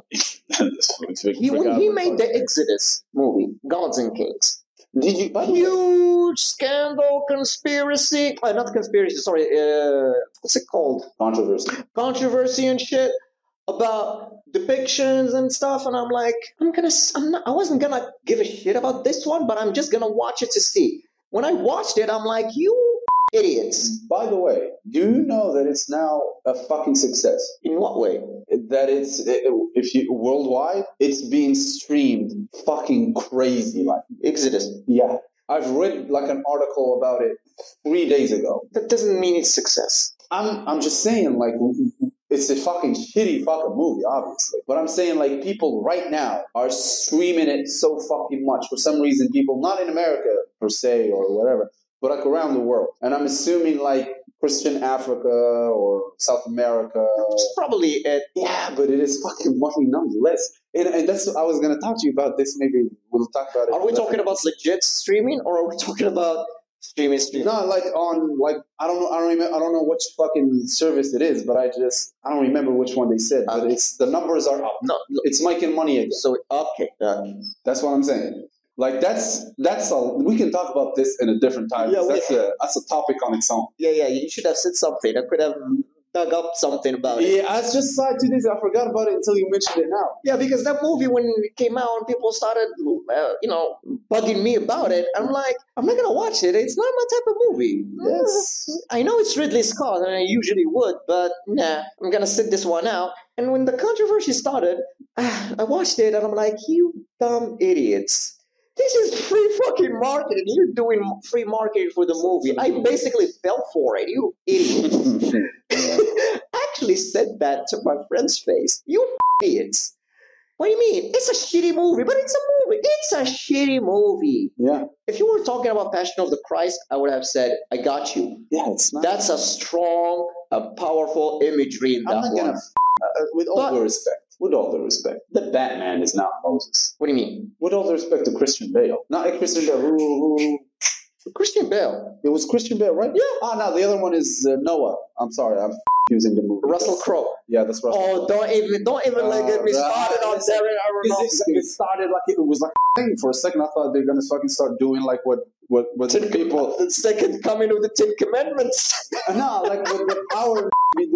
He made the Exodus movie, Gods and Kings. Did you? Huge scandal, conspiracy. Not conspiracy, sorry. What's it called? Controversy and shit about depictions and stuff. And I'm like, I wasn't gonna give a shit about this one, but I'm just gonna watch it to see. When I watched it, I'm like, you idiots. By the way, do you know that it's now a fucking success? In what way? That worldwide, it's being streamed fucking crazy. Like Exodus. Yeah. I've read like an article about it 3 days ago. That doesn't mean it's success. I'm just saying, like, it's a fucking shitty fucking movie, obviously. But I'm saying, like, people right now are streaming it so fucking much. For some reason, people, not in America per se or whatever, but like around the world. And I'm assuming, like, Christian Africa or South America. It's probably it. Yeah, but it is fucking money nonetheless. And that's what I was going to talk to you about this. Maybe we'll talk about it. Are we talking about legit streaming, or are we talking about streaming? No, like on, like, I don't know which fucking service it is, but I don't remember which one they said. But it's the numbers are up. No, it's making money again. So okay, that's what I'm saying. Like that's we can talk about this in a different time. Yeah, that's a topic on its own. Yeah. You should have said something. I could have dug up something about it. Yeah, I just saw it 2 days. I forgot about it until you mentioned it now. Yeah, because that movie, when it came out, people started, bugging me about it. I'm like, I'm not gonna watch it. It's not my type of movie. Yes, I know it's Ridley Scott, and I usually would, but nah, I'm gonna sit this one out. And when the controversy started, I watched it, and I'm like, you dumb idiots. This is free fucking marketing. You're doing free marketing for the movie. I basically fell for it. You idiots. I actually said that to my friend's face. You idiots. What do you mean? It's a shitty movie, but it's a movie. It's a shitty movie. Yeah. If you were talking about Passion of the Christ, I would have said, I got you. Yeah, it's not. That's a strong, powerful imagery in that one. With all the respect, the Batman is not Moses. What do you mean? With all the respect to Christian Bale. Not a Christian Bale. Who? Christian Bale. It was Christian Bale, right? Yeah. No, the other one is Noah. I'm sorry, I'm using the movie. Russell Crowe. Yeah, that's Russell. Oh, don't even get me started on Darren Aronofsky. It started like it was like a thing. For a second, I thought they're gonna fucking start doing like what the people. The second coming of the Ten Commandments. No, like what the power.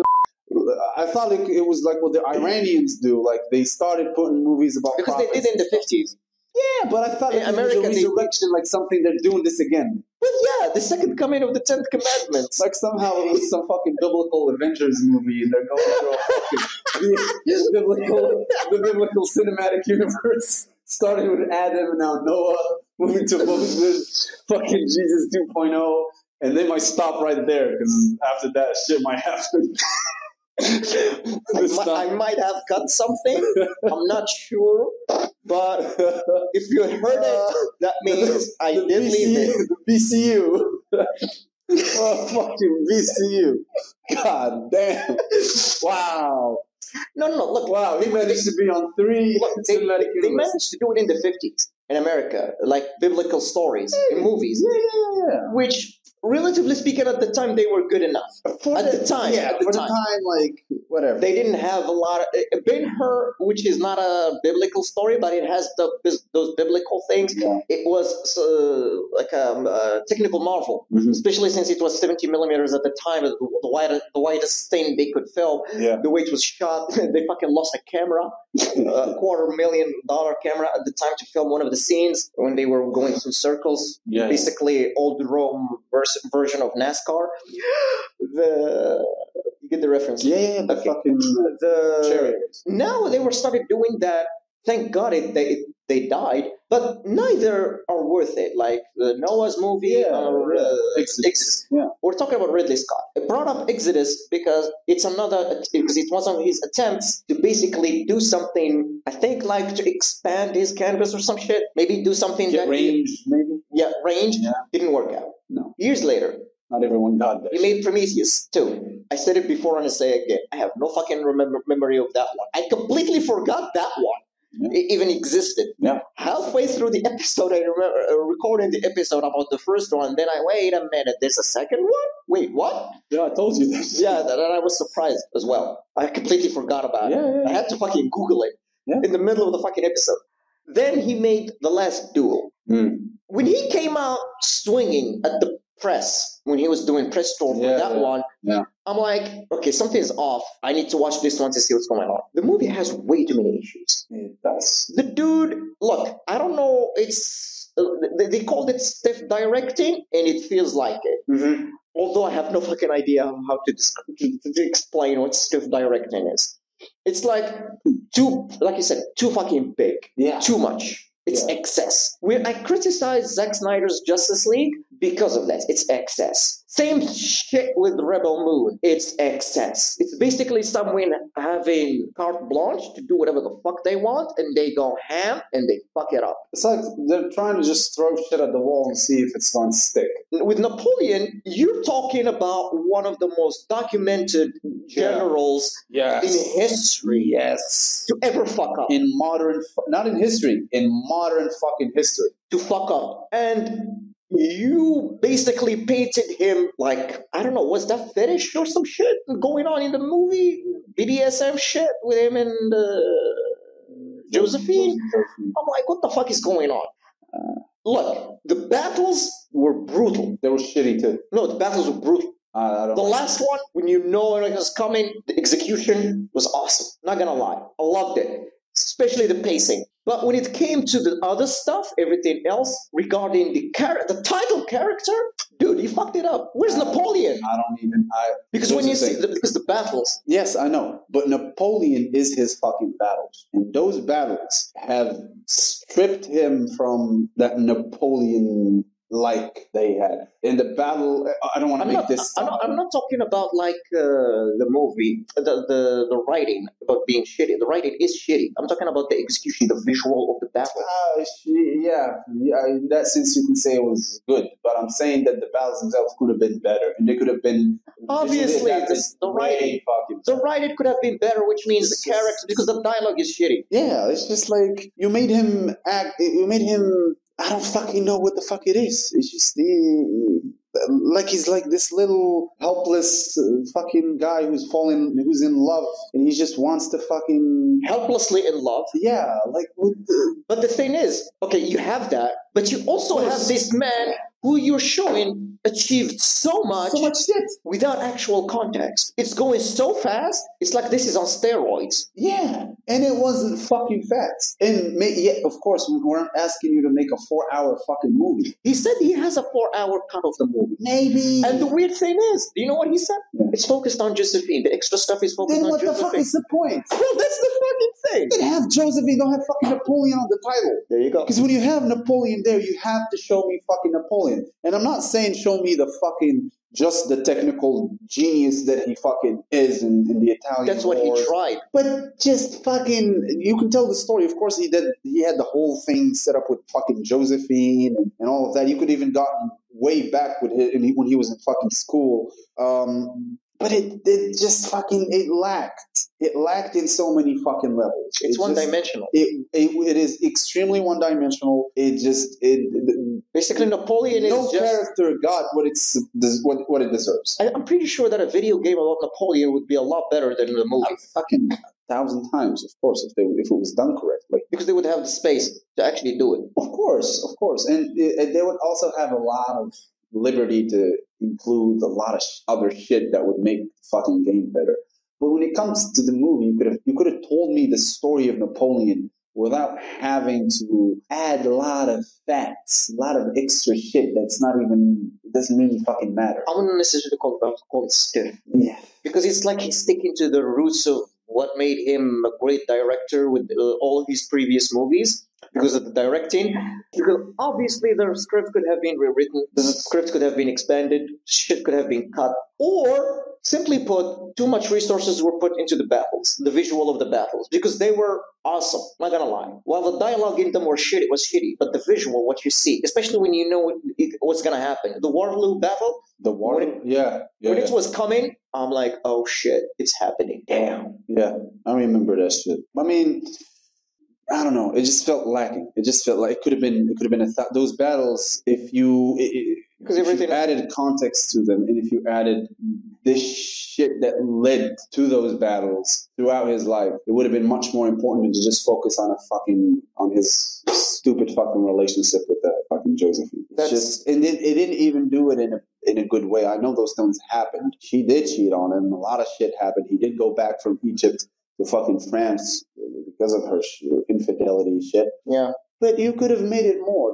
I thought it was like what the Iranians do. Like they started putting movies about because they did it in the 50s. Yeah, but I thought it was a resurrection, like something they're doing this again. Well, yeah, the second coming of the 10th Commandments. Like somehow it was some fucking biblical Avengers movie, and they're going through the biblical cinematic universe, starting with Adam and now Noah, moving to Moses, fucking Jesus 2.0, and they might stop right there because after that shit might happen. I might have cut something. I'm not sure. But if you heard it, that means I did leave it. The VCU. Oh, fucking VCU. God damn. Wow. No, look. Wow, he managed to be on 3 They cinematic universes. managed to do it in the 50s in America, like biblical stories in movies, Yeah. which, relatively speaking, at the time, they were good enough. At the time, like, whatever. They didn't have a lot of Ben-Hur, which is not a biblical story, but it has those biblical things. Yeah. It was like a technical marvel, especially since it was 70 millimeters at the time, the widest thing they could film. Yeah. The way it was shot, they fucking lost a camera, a $250,000 camera at the time to film one of the scenes when they were going through circles. Yeah. Basically, old Rome version of NASCAR. You get the reference. Yeah, the fucking chariots. Now they were started doing that. Thank God they died, but neither are worth it. Like the Noah's movie or Exodus. Yeah. We're talking about Ridley Scott. I brought up Exodus because it was one of his attempts to basically do something. I think like to expand his canvas or some shit. Maybe do something Get range, maybe. Yeah, range. Yeah. Didn't work out. No. Years later, not everyone got that. he made Prometheus too. I said it before and I say it again. I have no fucking memory of that one. I completely forgot that one. Yeah. It even existed. Yeah. Halfway through the episode, I remember recording the episode about the first one. Then I wait a minute. There's a second one. Wait, what? Yeah, I told you that. Yeah, that I was surprised as well. I completely forgot about it. I had to fucking Google it in the middle of the fucking episode. Then he made The Last Duel. When he came out swinging at the press, when he was doing press tour for that one, I'm like, okay, something's off. I need to watch this one to see what's going on. The movie has way too many issues. It does. The dude, look, I don't know, it's they called it stiff directing, and it feels like it. Although I have no fucking idea how to explain what stiff directing is. It's like like you said, too fucking big. Yeah. Too much. It's excess. I criticize Zack Snyder's Justice League because of that. It's excess. Same shit with Rebel Moon. It's excess. It's basically someone having carte blanche to do whatever the fuck they want, and they go ham and they fuck it up. It's like they're trying to just throw shit at the wall and see if it's going to stick. With Napoleon, you're talking about one of the most documented generals in history. Yes. To ever fuck up. In modern, not in history, in modern fucking history. To fuck up. And you basically painted him like, I don't know, was that fetish or some shit going on in the movie? BDSM shit with him and Josephine? I'm like, what the fuck is going on? Look, the battles were brutal. They were shitty too. No, the battles were brutal. The last one, when you know it was coming, the execution was awesome. Not gonna lie. I loved it. Especially the pacing. But when it came to the other stuff, everything else regarding the title character, dude, you fucked it up. Where's Napoleon? I don't even. Because when you see the battles. Yes, I know. But Napoleon is his fucking battles. And those battles have stripped him from that Napoleon like they had. In the battle, I don't want to make this... I'm not talking about like the movie, the writing about being shitty. The writing is shitty. I'm talking about the execution, the visual of the battle. In that sense you can say it was good. But I'm saying that the battles themselves could have been better. And they could have been... Obviously, the writing could have been better, which means the character, because the dialogue is shitty. Yeah, it's just like, you made him act... You made him... I don't fucking know what the fuck it is. It's just like he's like this little helpless fucking guy who's in love, and he just wants to fucking helplessly in love. Yeah, like. But the thing is, okay, you have that, but you also have this man who you're showing achieved so much shit without actual context. It's going so fast. It's like this is on steroids. Yeah, and it wasn't fucking fast. And of course, we weren't asking you to make a 4-hour fucking movie. He said he has a 4-hour cut of the movie. Maybe. And the weird thing is, do you know what he said? Yeah. It's focused on Josephine. The extra stuff is focused on Josephine. Then what the fuck is the point? Well, that's the fucking thing. Then have Josephine, don't have fucking Napoleon on the title. There you go. Because when you have Napoleon there, you have to show me fucking Napoleon. And I'm not saying show me the fucking just the technical genius that he fucking is in the Italian That's what he wars. tried. But just fucking, you can tell the story. Of course, he did. He had the whole thing set up with fucking Josephine and all of that. You could even gotten way back with him when he was in fucking school. But it just fucking, it lacked. It lacked in so many fucking levels. It's one-dimensional. It is extremely one-dimensional. Basically, Napoleon is no just... character got what it deserves. I'm pretty sure that a video game about Napoleon would be a lot better than the movie. Fucking 1,000 times, of course, if it was done correctly. Because they would have the space to actually do it. Of course. And they would also have a lot of liberty to include a lot of other shit that would make the fucking game better. But when it comes to the movie, you could have told me the story of Napoleon without having to add a lot of facts, a lot of extra shit that's not even, doesn't really fucking matter. I wouldn't necessarily call it stiff. Yeah. Because it's like he's sticking to the roots of what made him a great director with all his previous movies. Because of the directing. Because obviously the script could have been rewritten, the script could have been expanded, shit could have been cut. Or, simply put, too much resources were put into the battles, the visual of the battles. Because they were awesome, not gonna lie. While the dialogue in them was shitty, but the visual, what you see, especially when you know what's gonna happen. The Waterloo battle, when it was coming, I'm like, oh shit, it's happening. Damn. Yeah, I remember that shit. I mean, I don't know. It just felt lacking. It just felt like it could have been those battles if you added context to them, and if you added this shit that led to those battles throughout his life, it would have been much more important than to just focus on his stupid fucking relationship with that fucking Josephine. And it didn't even do it in a good way. I know those things happened. She did cheat on him. A lot of shit happened. He did go back from Egypt to fucking France because of her infidelity shit. Yeah. But you could have made it more.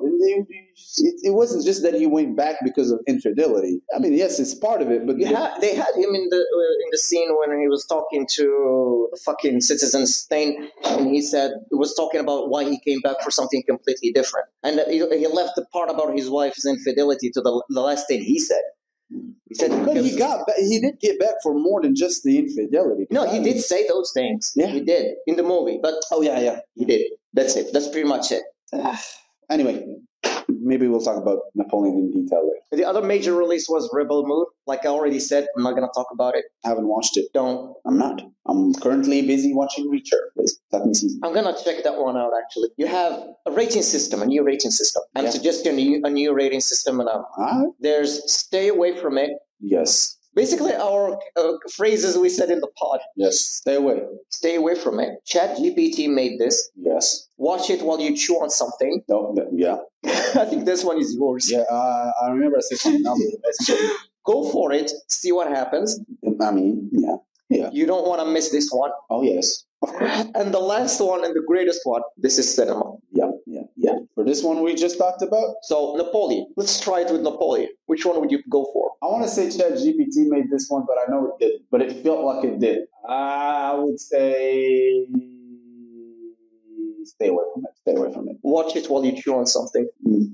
It wasn't just that he went back because of infidelity. I mean, yes, it's part of it, but they had him in the scene when he was talking to the fucking Citizen Stain, and he was talking about why he came back for something completely different, and he left the part about his wife's infidelity to the last thing he said. He said, but he did get back for more than just the infidelity. No, he did say those things. Yeah, he did in the movie. But he did. That's it. That's pretty much it. Anyway, maybe we'll talk about Napoleon in detail later. The other major release was Rebel Moon. Like I already said, I'm not going to talk about it. I haven't watched it. Don't. I'm not. I'm currently busy watching Reacher. Second season. I'm going to check that one out, actually. You have a rating system, a new rating system. I'm suggesting a new rating system. And there's stay away from it. Yes. Basically, our phrases we said in the pod. Yes. Stay away. Stay away from it. ChatGPT made this. Yes. Watch it while you chew on something. No, yeah. I think this one is yours. Yeah, I remember I said something else. Go for it. See what happens. I mean, yeah. You don't want to miss this one. Oh, yes. Of course. And the last one and the greatest one, this is cinema. Yeah. For this one we just talked about? So, Napoleon. Let's try it with Napoleon. Which one would you go for? I want to say ChatGPT made this one, but I know it didn't. But it felt like it did. I would say stay away from it. Watch it while you chew on something.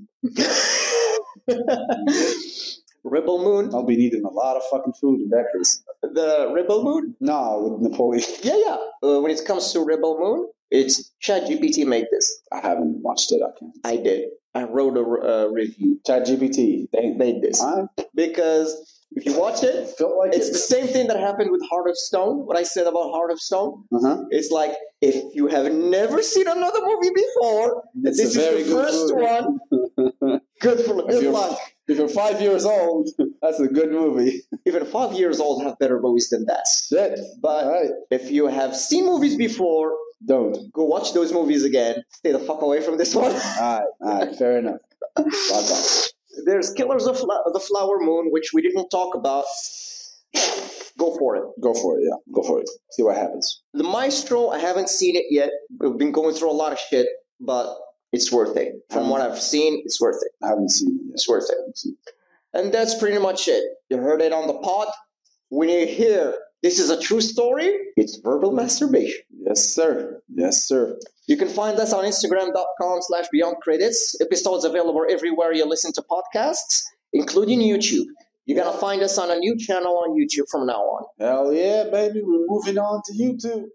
Rebel Moon. I'll be needing a lot of fucking food in that case. The Rebel Moon? No, with Napoleon. Yeah. When it comes to Rebel Moon, it's ChatGPT made this. I haven't watched it. I did. I wrote a review. ChatGPT, they made this. Because if you watch it, it's the same thing that happened with Heart of Stone. What I said about Heart of Stone. It's like, if you have never seen another movie before, this is the first one. Good luck. If you're 5 years old, that's a good movie. Even 5 years old have better movies than that. Shit. But if you have seen movies before, don't. Go watch those movies again. Stay the fuck away from this one. All right. Fair enough. There's Killers of the Flower Moon, which we didn't talk about. Go for it. Yeah. Go for it. See what happens. The Maestro, I haven't seen it yet. We've been going through a lot of shit, but it's worth it. From what I've seen, it's worth it. I haven't seen it yet. It's worth it. And that's pretty much it. You heard it on the pod. When you hear this is a true story, it's verbal masturbation. Yes, sir. You can find us on Instagram.com/BeyondCredits. Episodes available everywhere you listen to podcasts, including YouTube. You're going to find us on a new channel on YouTube from now on. Hell yeah, baby. We're moving on to YouTube.